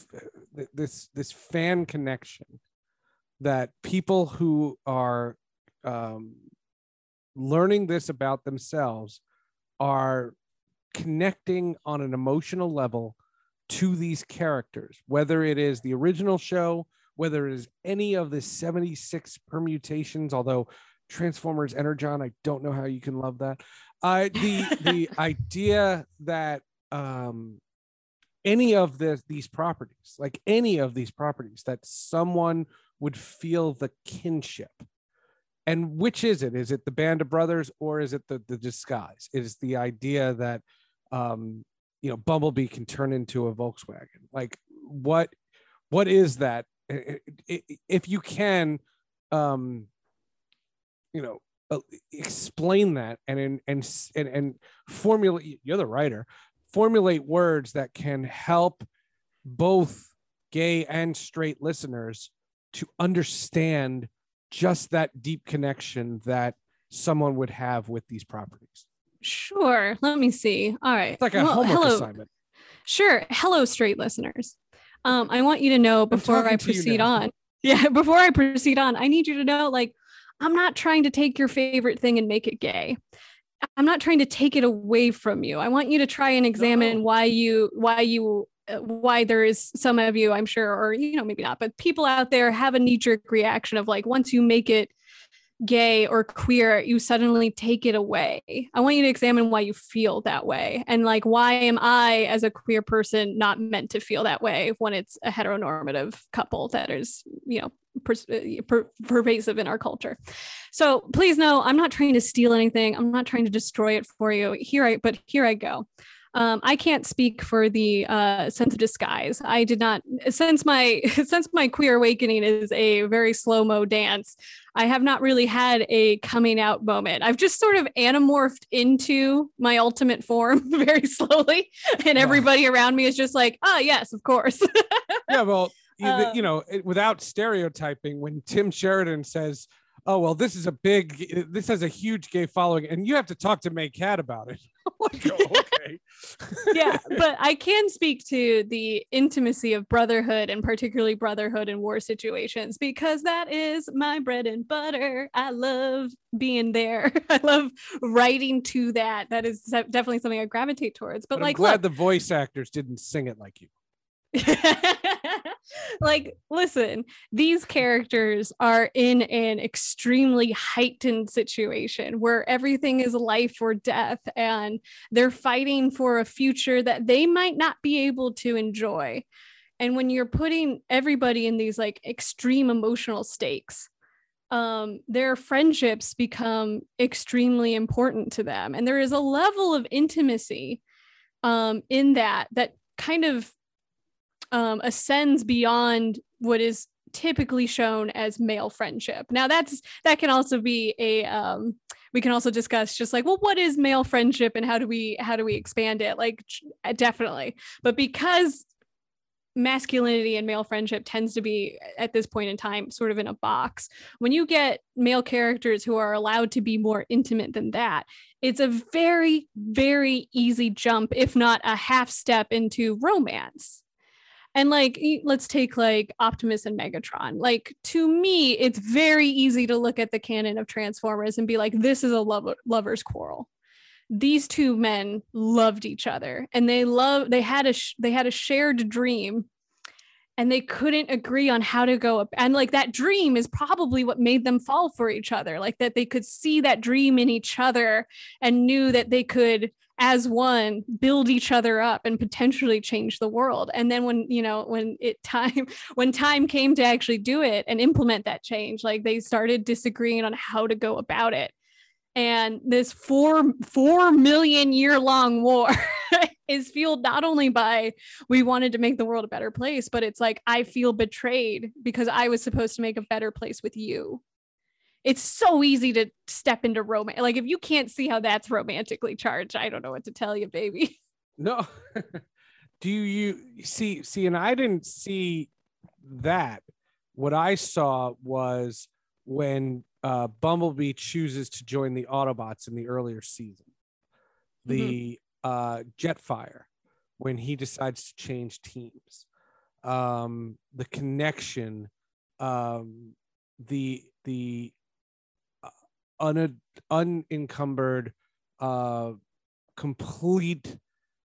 this this fan connection that people who are um, learning this about themselves are connecting on an emotional level to these characters, whether it is the original show, whether it is any of the seventy-six permutations, although Transformers Energon, I don't know how you can love that. Uh, the the idea that um, any of the, these properties, like any of these properties, that someone would feel the kinship. And which is it? Is it the Band of Brothers or is it the, the disguise? It is the idea that um you know Bumblebee can turn into a Volkswagen. Like what what is that? If you can um you know uh, explain that and and and and, and formulate, you're the writer, formulate words that can help both gay and straight listeners to understand just that deep connection that someone would have with these properties.
Sure. Let me see. All right.
It's like a well, homework hello. assignment.
Sure. Hello, straight listeners. Um, I want you to know before I proceed on. Yeah. Before I proceed on, I need you to know, like, I'm not trying to take your favorite thing and make it gay. I'm not trying to take it away from you. I want you to try and examine no. why you, why you, uh, why there is some of you, I'm sure, or, you know, maybe not, but people out there have a knee-jerk reaction of like, once you make it gay or queer, you suddenly take it away. I want you to examine why you feel that way. And like, why am I as a queer person not meant to feel that way when it's a heteronormative couple that is, you know, per- per- pervasive in our culture? So please know, I'm not trying to steal anything. I'm not trying to destroy it for you. Here I, but here I go. Um, I can't speak for the uh, sense of disguise. I did not, since my since my queer awakening is a very slow-mo dance, I have not really had a coming out moment. I've just sort of anamorphed into my ultimate form very slowly. And everybody around me is just like, oh, yes, of course.
Yeah, well, you, uh, you know, without stereotyping, when Tim Sheridan says, oh, well, this is a big, this has a huge gay following, and you have to talk to May Cat about it. Like, oh, okay.
Yeah, but I can speak to the intimacy of brotherhood, and particularly brotherhood in war situations, because that is my bread and butter. I love being there. I love writing to that. That is definitely something I gravitate towards. But,
but
like,
I'm glad
look,
the voice actors didn't sing it like you.
Like, listen, these characters are in an extremely heightened situation where everything is life or death, and they're fighting for a future that they might not be able to enjoy. And when you're putting everybody in these like extreme emotional stakes, um, their friendships become extremely important to them. And there is a level of intimacy um, in that that kind of Um, ascends beyond what is typically shown as male friendship. Now that's that can also be a um, we can also discuss just like, well, what is male friendship and how do we how do we expand it? Like, definitely. But because masculinity and male friendship tends to be at this point in time sort of in a box. When you get male characters who are allowed to be more intimate than that, it's a very, very easy jump, if not a half step, into romance. And like, let's take like Optimus and Megatron. Like, to me, it's very easy to look at the canon of Transformers and be like, this is a love- lover's quarrel. These two men loved each other, and they love they had a sh- they had a shared dream, and they couldn't agree on how to go up. And like, that dream is probably what made them fall for each other. Like, that they could see that dream in each other and knew that they could, as one, build each other up and potentially change the world. And then when, you know, when it time, when time came to actually do it and implement that change, like, they started disagreeing on how to go about it. And this four, four million year long war is fueled not only by, we wanted to make the world a better place, but it's like, I feel betrayed because I was supposed to make a better place with you. It's so easy to step into romance. Like, if you can't see how that's romantically charged, I don't know what to tell you, baby.
No. Do you see, see, and I didn't see that. What I saw was when uh, Bumblebee chooses to join the Autobots in the earlier season, the mm-hmm. uh, Jetfire, when he decides to change teams, um, the connection, um, the, the, Un- unencumbered, uh, complete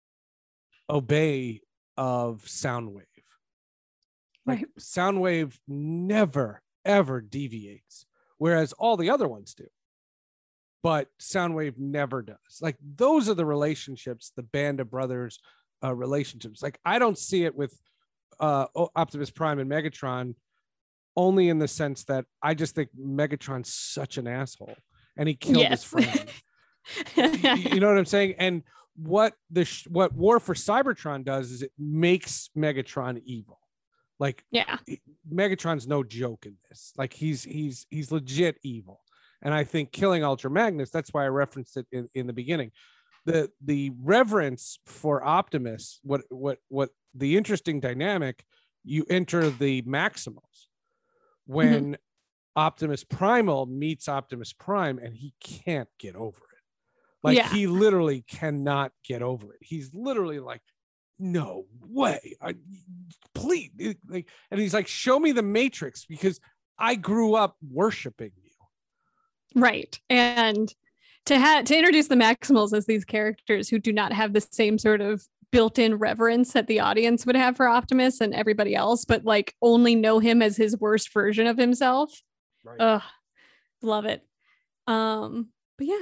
obey of Soundwave. Like, right. Soundwave never, ever deviates, whereas all the other ones do. But Soundwave never does. Like, those are the relationships, the Band of Brothers uh, relationships. Like, I don't see it with uh, Optimus Prime and Megatron, only in the sense that I just think Megatron's such an asshole and he killed yes. his friend. you, you know what I'm saying? And what the sh- what War for Cybertron does is it makes Megatron evil. Like,
yeah,
Megatron's no joke in this. Like, he's he's he's legit evil. And I think killing Ultra Magnus, that's why I referenced it in, in the beginning. The the reverence for Optimus, what what what the interesting dynamic, you enter the Maximals. When mm-hmm. Optimus Primal meets Optimus Prime and he can't get over it. Like, yeah. he literally cannot get over it. He's literally like, no way. I, please. Like, and he's like, show me the Matrix because I grew up worshiping you.
Right. And to have to introduce the Maximals as these characters who do not have the same sort of built-in reverence that the audience would have for Optimus and everybody else, but like only know him as his worst version of himself. Right. Ugh, love it. Um, but yeah.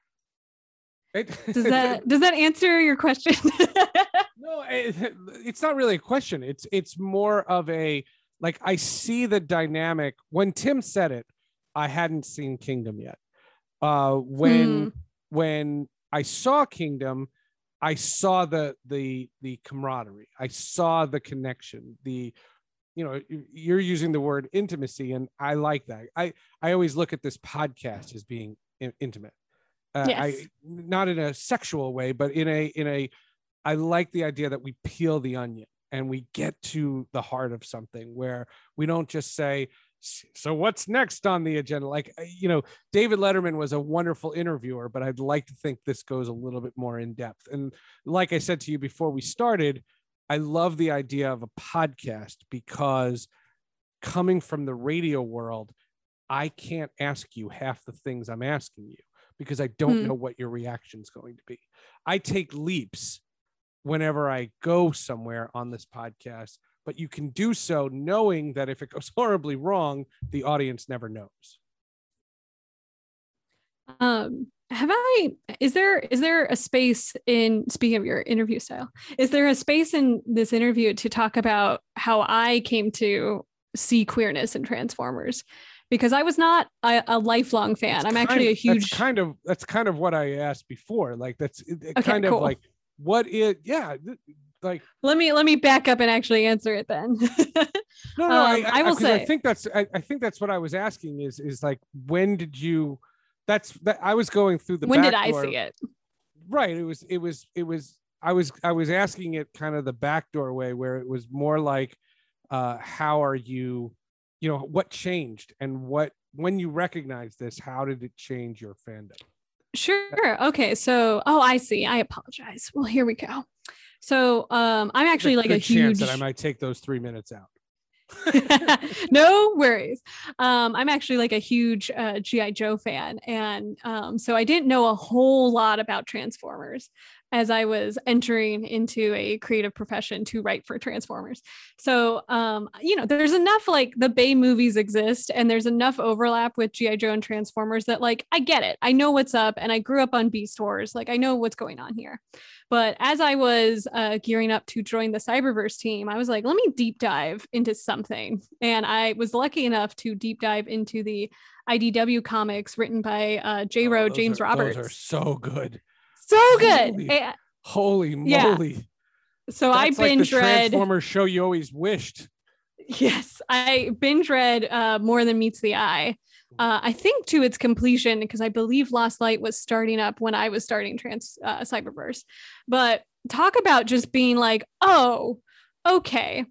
It, does that does that answer your question?
No, it, it's not really a question. It's it's more of a, like, I see the dynamic. When Tim said it, I hadn't seen Kingdom yet. Uh, when hmm. when I saw Kingdom, I saw the the the camaraderie. I saw the connection. The, you know, you're using the word intimacy, and I like that. I I always look at this podcast as being in, intimate. Uh, yes. I not in a sexual way, but in a in a. I like the idea that we peel the onion and we get to the heart of something where we don't just say, so what's next on the agenda? Like, you know, David Letterman was a wonderful interviewer, but I'd like to think this goes a little bit more in depth. And like I said to you before we started, I love the idea of a podcast because coming from the radio world, I can't ask you half the things I'm asking you because I don't hmm. know what your reaction is going to be. I take leaps whenever I go somewhere on this podcast, but you can do so knowing that if it goes horribly wrong, the audience never knows.
Um, have I, is there, is there a space in, speaking of your interview style, is there a space in this interview to talk about how I came to see queerness in Transformers? Because I was not a, a lifelong fan. That's I'm actually
of,
a huge
that's kind of, that's kind of what I asked before. Like that's it, it
okay,
kind
cool.
of like, what is, yeah, like
let me let me back up and actually answer it then.
no, no,
um,
I, I,
I will say
I think that's I, I think that's what I was asking is is like, when did you? That's that I was going through the.
When
back
did I
door.
see it?
Right. It was. It was. It was I was I was asking it kind of the backdoor way, where it was more like, uh, how are you, you know, what changed, and what, when you recognize this, how did it change your fandom?
Sure. Okay. So, oh, I see. I apologize. Well, here we go. So, um, I'm actually
There's
like a
chance
huge.
that I might take those three minutes out.
No worries. Um, I'm actually like a huge uh, G I. Joe fan. And um, so I didn't know a whole lot about Transformers as I was entering into a creative profession to write for Transformers. So, um, you know, there's enough, like, the Bay movies exist and there's enough overlap with G I. Joe and Transformers that, like, I get it. I know what's up, and I grew up on Beast Wars. Like, I know what's going on here. But as I was uh, gearing up to join the Cyberverse team, I was like, let me deep dive into something. And I was lucky enough to deep dive into the I D W comics written by uh, J.
Oh,
Rowe,
those
James
are,
Roberts.
Those are so good.
So good.
Holy,
And-
holy
Yeah.
moly.
so
That's
I
like the
binge read.
Transformers show you always wished.
Yes, I binge read uh, More Than Meets the Eye. Uh, I think to its completion, because I believe Lost Light was starting up when I was starting Trans uh, Cyberverse. But talk about just being like, oh, okay.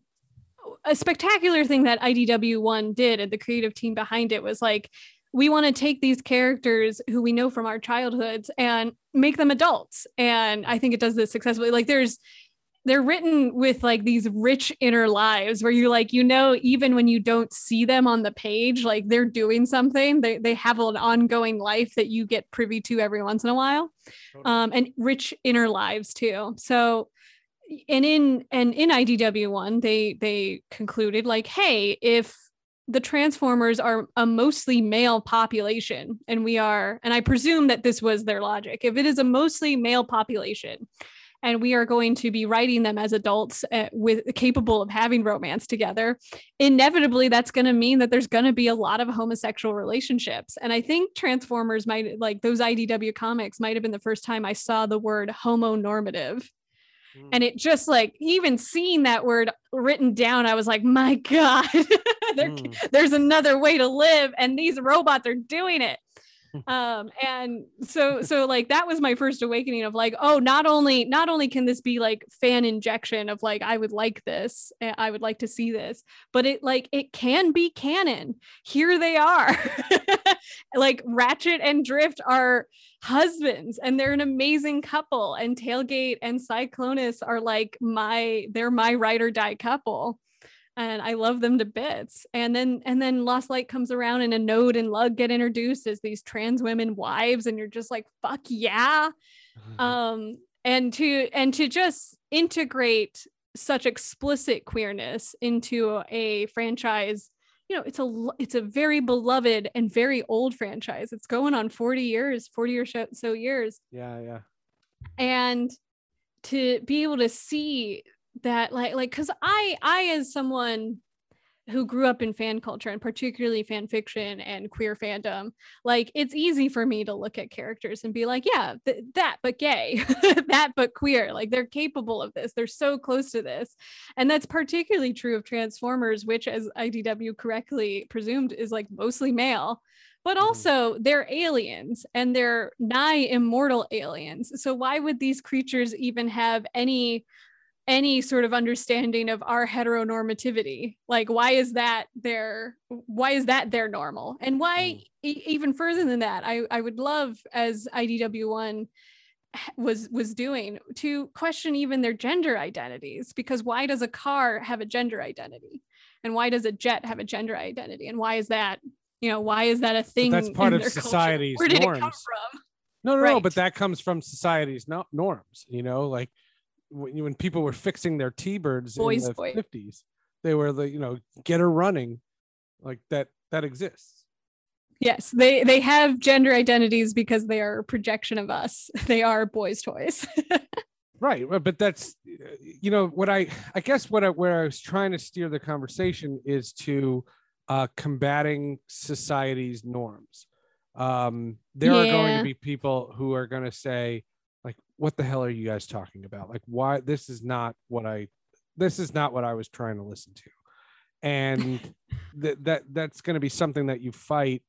A spectacular thing that I D W one did, and the creative team behind it, was like, we want to take these characters who we know from our childhoods and make them adults. And I think it does this successfully. Like, there's they're written with like these rich inner lives where you're like, you know, even when you don't see them on the page, like, they're doing something. They they have an ongoing life that you get privy to every once in a while, um, and rich inner lives too. So, and in and in I D W one, they they concluded like, hey, if the Transformers are a mostly male population, and we are, and I presume that this was their logic, if it is a mostly male population, and we are going to be writing them as adults uh, with capable of having romance together, inevitably that's going to mean that there's going to be a lot of homosexual relationships. And I think Transformers might, like, those I D W comics might have been the first time I saw the word homonormative. Mm. And it just, like, even seeing that word written down, I was like, my God, there, mm. there's another way to live, and these robots are doing it. um and so so like that was my first awakening of like, oh, not only not only can this be like fan injection of like, I would like this, I would like to see this, but it like it can be canon. Here they are. Like, Ratchet and Drift are husbands, and they're an amazing couple, and Tailgate and Cyclonus are like my they're my ride or die couple. And I love them to bits. And then and then Lost Light comes around, and Anode and Lug get introduced as these trans women wives, and you're just like, fuck yeah. Mm-hmm. Um, and to and to just integrate such explicit queerness into a franchise, you know, it's a it's a very beloved and very old franchise. It's going on forty years, forty or so years.
Yeah, yeah.
And to be able to see that, like like because I I as someone who grew up in fan culture, and particularly fan fiction and queer fandom, like, it's easy for me to look at characters and be like, yeah, th- that but gay, that but queer, like, they're capable of this, they're so close to this. And that's particularly true of Transformers, which, as I D W correctly presumed, is like mostly male. But also, they're aliens, and they're nigh immortal aliens. So why would these creatures even have any any sort of understanding of our heteronormativity? Like, why is that their why is that their normal? And why, e- even further than that, I, I would love, as I D W one was was doing, to question even their gender identities. Because why does a car have a gender identity? And why does a jet have a gender identity? And why is that, you know, why is that a thing?
But that's part of society's
Where did
norms.
it come from?
No, no,
Right.
no, but that comes from society's no- norms, you know, like, when, when people were fixing their T-birds
Boys,
in the
boy.
fifties, they were the, you know, get her running, like that, that exists.
Yes, they, they have gender identities because they are a projection of us. They are boys' toys.
Right. But that's, you know, what I, I guess what I, where I was trying to steer the conversation is to uh, combating society's norms. Um, there
Yeah.
are going to be people who are going to say, like, what the hell are you guys talking about? Like, why? This is not what I, this is not what I was trying to listen to. And that, that, that's going to be something that you fight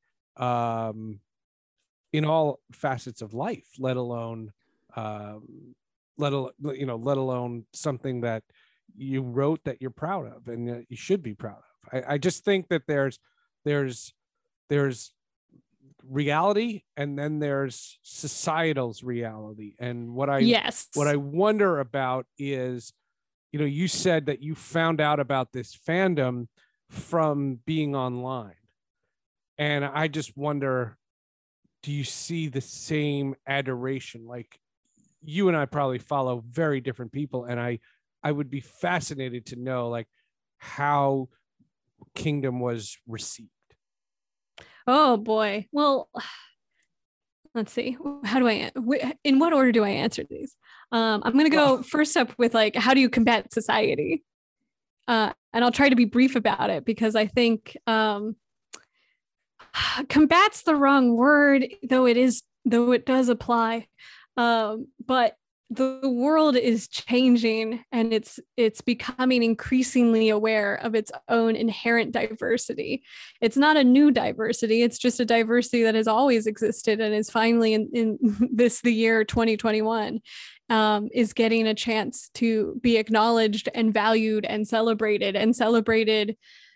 um, in all facets of life, let alone, um, let alone, you know, let alone something that you wrote that you're proud of and that you should be proud of. I, I just think that there's there's there's reality, and then there's societal's reality. And what I
yes
what I wonder about is, you know, you said that you found out about this fandom from being online, and I just wonder, do you see the same adoration? Like, you and I probably follow very different people, and I I would be fascinated to know like how Kingdom was received.
Oh boy. Well, let's see. How do I, in what order do I answer these? Um, I'm going to go first up with like, how do you combat society? Uh, and I'll try to be brief about it, because I think um, combat's the wrong word, though it is, though it does apply. Um, but the world is changing, and it's it's becoming increasingly aware of its own inherent diversity. It's not a new diversity. It's just a diversity that has always existed, and is finally in, in this, the year twenty twenty-one, um, is getting a chance to be acknowledged and valued and celebrated and celebrated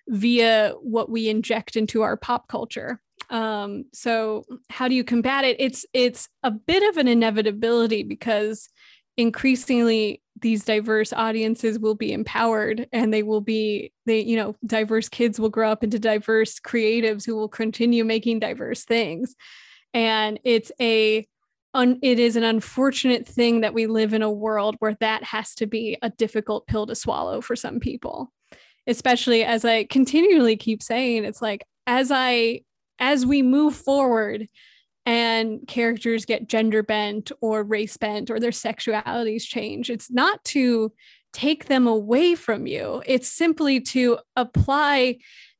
via what we inject into our pop culture. Um, so how do you combat it? It's, it's a bit of an inevitability, because increasingly these diverse audiences will be empowered, and they will be, they, you know, diverse kids will grow up into diverse creatives who will continue making diverse things. And it's a, un, it is an unfortunate thing that we live in a world where that has to be a difficult pill to swallow for some people, especially as I continually keep saying, it's like, as I, as we move forward and characters get gender bent or race bent or their sexualities change, it's not to take them away from you. It's simply to apply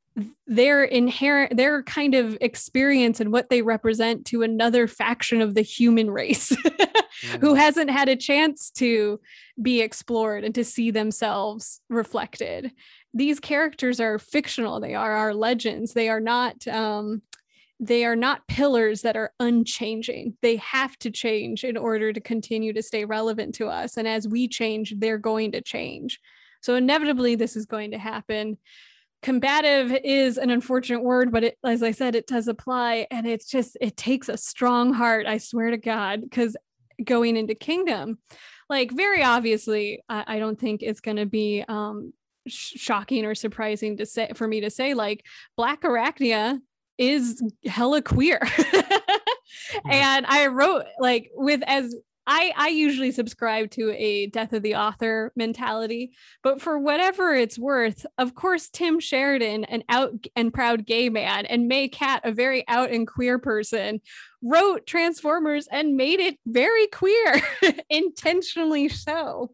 their inherent, their kind of experience and what they represent to another faction of the human race mm. who hasn't had a chance to be explored and to see themselves reflected. These characters are fictional. They are our legends. They are not, um, they are not pillars that are unchanging. They have to change in order to continue to stay relevant to us. And as we change, they're going to change. So inevitably, this is going to happen. Combative is an unfortunate word, but it, as I said, it does apply. And it's just, it takes a strong heart, I swear to God, because going into Kingdom, like very obviously, I, I don't think it's going to be um, sh- shocking or surprising to say, for me to say, like, Blackarachnia is hella queer. And I wrote like with as I, I usually subscribe to a death of the author mentality, but for whatever it's worth, of course, Tim Sheridan, an out and proud gay man, and May Cat, a very out and queer person, wrote Transformers and made it very queer, intentionally so.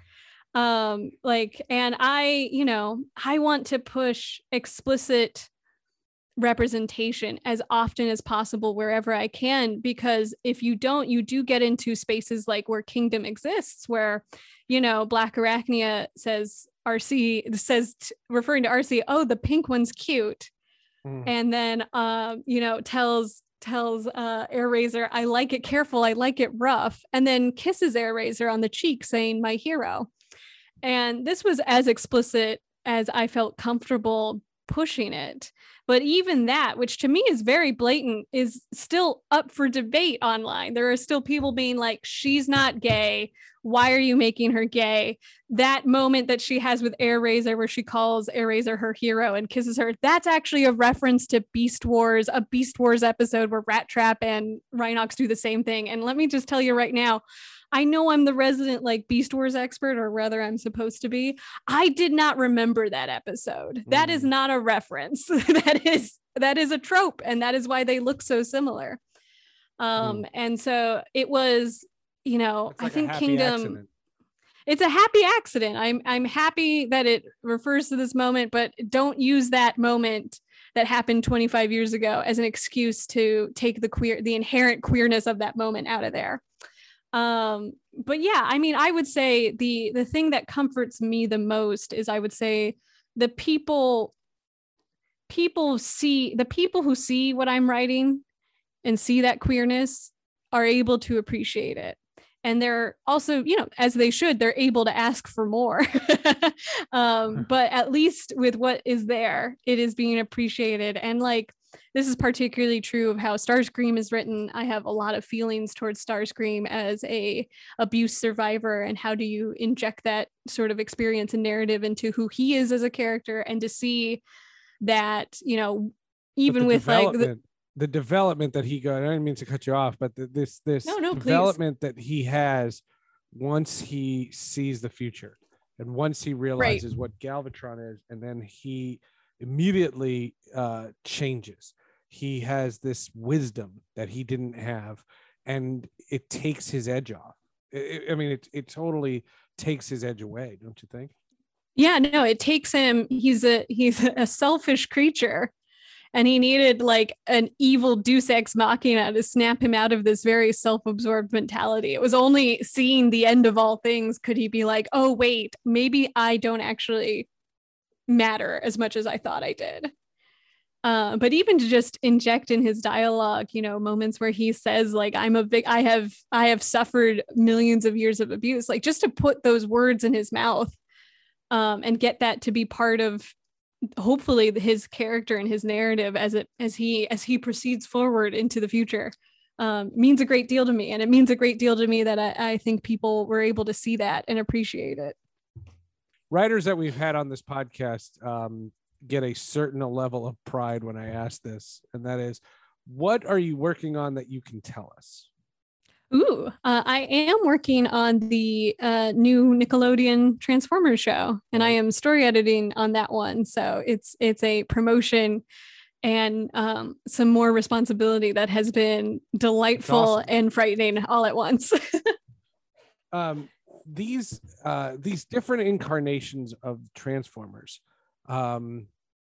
Um, like, and I, you know, I want to push explicit representation as often as possible wherever I can, because if you don't, you do get into spaces like where Kingdom exists, where, you know, Blackarachnia says R C says t- referring to R C, oh, the pink one's cute, mm. and then um you know tells tells uh Airazor, I like it careful, I like it rough, and then kisses Airazor on the cheek saying my hero. And this was as explicit as I felt comfortable pushing it. But even that, which to me is very blatant, is still up for debate online. There are still people being like, she's not gay. Why are you making her gay? That moment that she has with Airazor, where she calls Airazor her hero and kisses her, that's actually a reference to Beast Wars, a Beast Wars episode where Rat Trap and Rhinox do the same thing. And let me just tell you right now, I know I'm the resident like Beast Wars expert, or rather I'm supposed to be. I did not remember that episode. Mm. That is not a reference. that is that is a trope, and that is why they look so similar. Um, mm. And so it was, you know, like I think Kingdom. Accident. It's a happy accident. I'm I'm happy that it refers to this moment, but don't use that moment that happened twenty-five years ago as an excuse to take the queer, the inherent queerness of that moment out of there. Um, but yeah, I mean, I would say the, the thing that comforts me the most is I would say the people, people see the people who see what I'm writing and see that queerness are able to appreciate it. And they're also, you know, as they should, they're able to ask for more. um, but at least with what is there, it is being appreciated. And like, this is particularly true of how Starscream is written. I have a lot of feelings towards Starscream as a abuse survivor, and how do you inject that sort of experience and narrative into who he is as a character, and to see that, you know, even with like the,
the development that he got, I didn't mean to cut you off, but the, this this
no, no,
development please. that he has once he sees the future, and once he realizes right. what Galvatron is, and then he immediately uh, changes. He has this wisdom that he didn't have, and it takes his edge off. It, I mean, it it totally takes his edge away, don't you think?
Yeah, no, it takes him. He's a he's a selfish creature. And he needed like an evil Deus Ex Machina to snap him out of this very self-absorbed mentality. It was only seeing the end of all things could he be like, oh, wait, maybe I don't actually matter as much as I thought I did. Uh, but even to just inject in his dialogue, you know, moments where he says like, I'm a big, I have, I have suffered millions of years of abuse, like just to put those words in his mouth um, and get that to be part of hopefully his character and his narrative as it as he as he proceeds forward into the future um, means a great deal to me. And it means a great deal to me that I, I think people were able to see that and appreciate it.
Writers that we've had on this podcast um, get a certain level of pride when I ask this, and that is, what are you working on that you can tell us?
Ooh, uh, I am working on the uh, new Nickelodeon Transformers show, and I am story editing on that one. So it's it's a promotion and um, some more responsibility that has been delightful awesome. and frightening all at once.
um, these uh, these different incarnations of Transformers, um,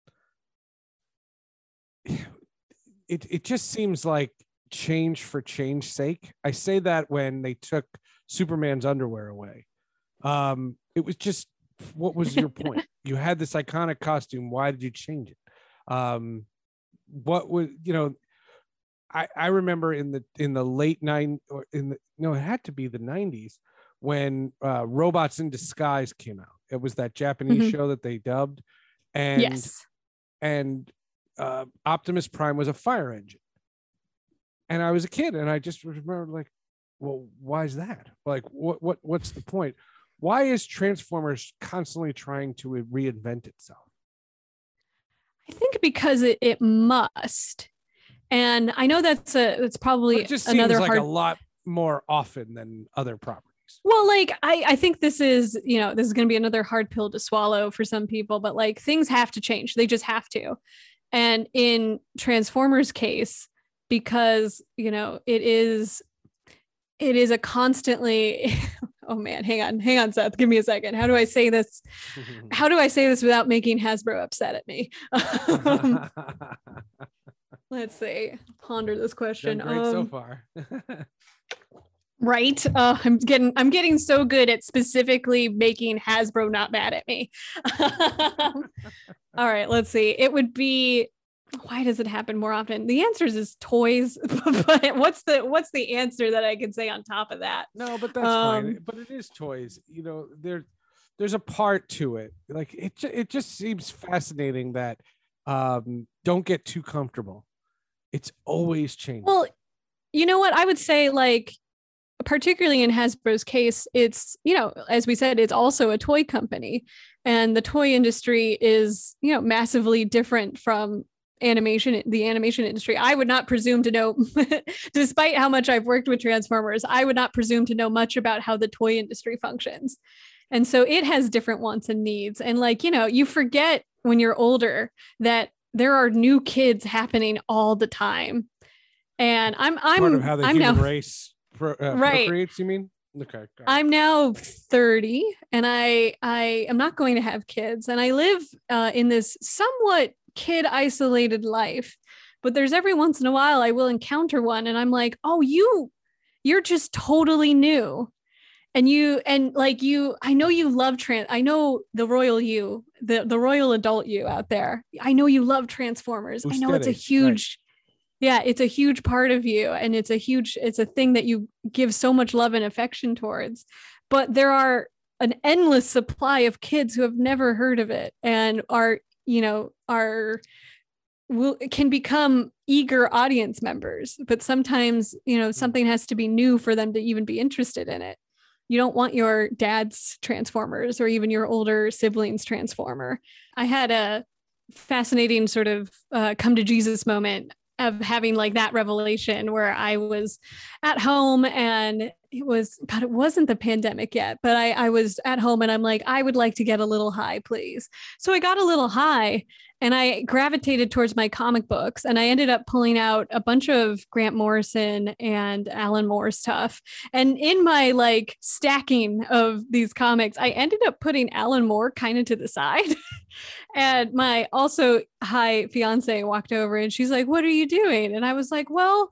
it it just seems like change for change sake. I say that when they took Superman's underwear away. Um, it was just, what was your point? You had this iconic costume. Why did you change it? Um, what was, you know, I, I remember in the in the late nine or in the no, it had to be the nineties when uh, Robots in Disguise came out. It was that Japanese mm-hmm. show that they dubbed, and
yes.
and uh, Optimus Prime was a fire engine. And I was a kid, and I just remember, like, well, why is that? Like, what, what, what's the point? Why is Transformers constantly trying to reinvent itself?
I think because it, it must, and I know that's a it's probably
it just
another
seems like
hard...
a lot more often than other properties.
Well, like I, I think this is, you know, this is going to be another hard pill to swallow for some people, but like things have to change. They just have to, and in Transformers' case, because, you know, it is, it is a constantly, oh man, hang on, hang on, Seth, give me a second. How do I say this? How do I say this without making Hasbro upset at me? Um, let's see, ponder this question.
Done great
um,
so far.
Right. Uh, I'm getting, I'm getting so good at specifically making Hasbro not mad at me. All right, let's see. It would be, why does it happen more often? The answer is toys, but what's the what's the answer that I can say on top of that?
No, but that's um, fine. But it is toys. You know, there there's a part to it. Like it it just seems fascinating that um, don't get too comfortable. It's always changing.
Well, you know what? I would say, like, particularly in Hasbro's case, it's, you know, as we said, it's also a toy company, and the toy industry is, you know, massively different from animation, the animation industry. I would not presume to know, despite how much I've worked with Transformers, I would not presume to know much about how the toy industry functions. And so it has different wants and needs. And like, you know, you forget when you're older that there are new kids happening all the time. And I'm, I'm,
part of how the
I'm
human
now,
race pro, uh,
right.
procreates, you mean? Okay.
I'm now thirty, and I, I am not going to have kids, and I live uh, in this somewhat kid isolated life, but there's every once in a while I will encounter one, and I'm like, oh, you, you're just totally new. And you, and like you, I know you love trans, I know the royal you, the, the royal adult you out there. I know you love Transformers.
Ustedes,
I know it's a huge, Yeah, it's a huge part of you, and it's a huge, it's a thing that you give so much love and affection towards. But there are an endless supply of kids who have never heard of it and are, you know, are will can become eager audience members. But sometimes, you know, something has to be new for them to even be interested in it. You don't want your dad's Transformers or even your older siblings' Transformer. I had a fascinating sort of uh, come to Jesus moment of having like that revelation where I was at home and it was, God, it wasn't the pandemic yet, but I, I was at home and I'm like, I would like to get a little high, please. So I got a little high and I gravitated towards my comic books, and I ended up pulling out a bunch of Grant Morrison and Alan Moore stuff. And in my like stacking of these comics, I ended up putting Alan Moore kind of to the side. And my also high fiance walked over and she's like, what are you doing? And I was like, well,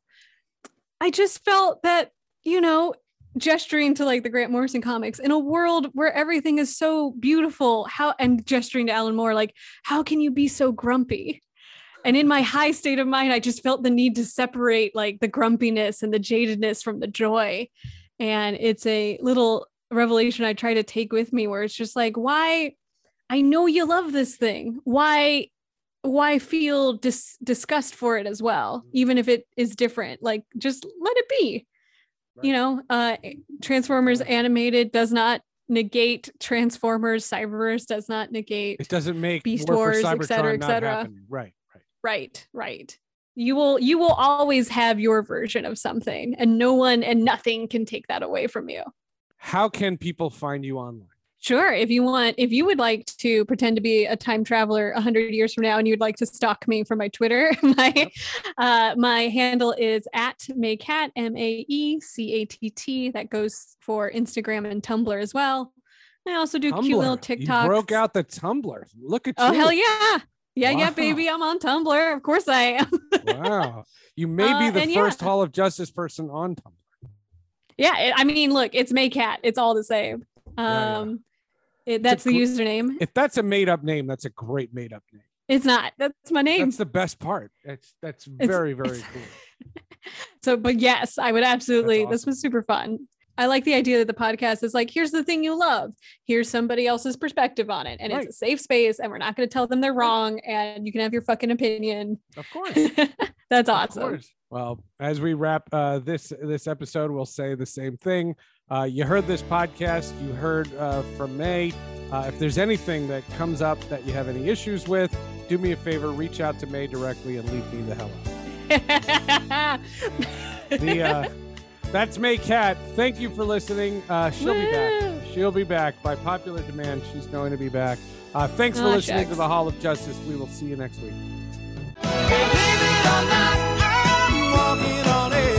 I just felt that, you know, gesturing to like the Grant Morrison comics in a world where everything is so beautiful, how, and gesturing to Alan Moore, like, how can you be so grumpy? And in my high state of mind, I just felt the need to separate like the grumpiness and the jadedness from the joy. And it's a little revelation I try to take with me where it's just like, why, I know you love this thing. Why, why feel dis- disgust for it as well, even if it is different? Like, just let it be. Right. You know, uh, Transformers animated does not negate Transformers. Cyberverse does not negate.
It doesn't make
Beast
War
Wars,
for
et cetera,
Cybertron
et
not
cetera.
happening. Right, right,
right, right. You will, you will always have your version of something, and no one and nothing can take that away from you.
How can people find you online?
Sure. If you want, if you would like to pretend to be a time traveler a hundred years from now and you'd like to stalk me from my Twitter, my uh, my handle is at Maycat, M A E C A T T. That goes for Instagram and Tumblr as well. I also do
Tumblr.
cute little TikToks.
You broke out the Tumblr. Look at
oh,
you.
Oh, hell yeah. Yeah,
wow.
yeah, baby. I'm on Tumblr. Of course I am.
Wow. You may be
Uh,
the
and
first
yeah.
Hall of Justice person on Tumblr.
Yeah. It, I mean, look, it's Maycat. It's all the same. Um,
Yeah, yeah.
It, that's
a
the
gr-
username.
If that's a made up name, that's a great made up name.
It's not. That's my name.
That's the best part. That's that's
It's-
very, very
it's-
cool.
So, but yes, I would absolutely.
That's
This
awesome.
was super fun. I like the idea that the podcast is like, here's the thing you love. Here's somebody else's perspective on it. And
Right.
it's a safe space and we're not going to tell them they're wrong. And you can have your fucking opinion.
Of course.
That's
Of
awesome.
course. Well, as we wrap uh, this this episode, we'll say the same thing. Uh, you heard this podcast. You heard uh, from May. Uh, if there's anything that comes up that you have any issues with, do me a favor, reach out to May directly and leave me the hell out. The, uh, that's May Cat. Thank you for listening. Uh, she'll be back.
Woo.
She'll be back. By popular demand, she's going to be back. Uh, thanks for
Aw,
listening
shucks.
to the Hall of Justice. We will see you next week.
Believe it or not, I'm walking on air.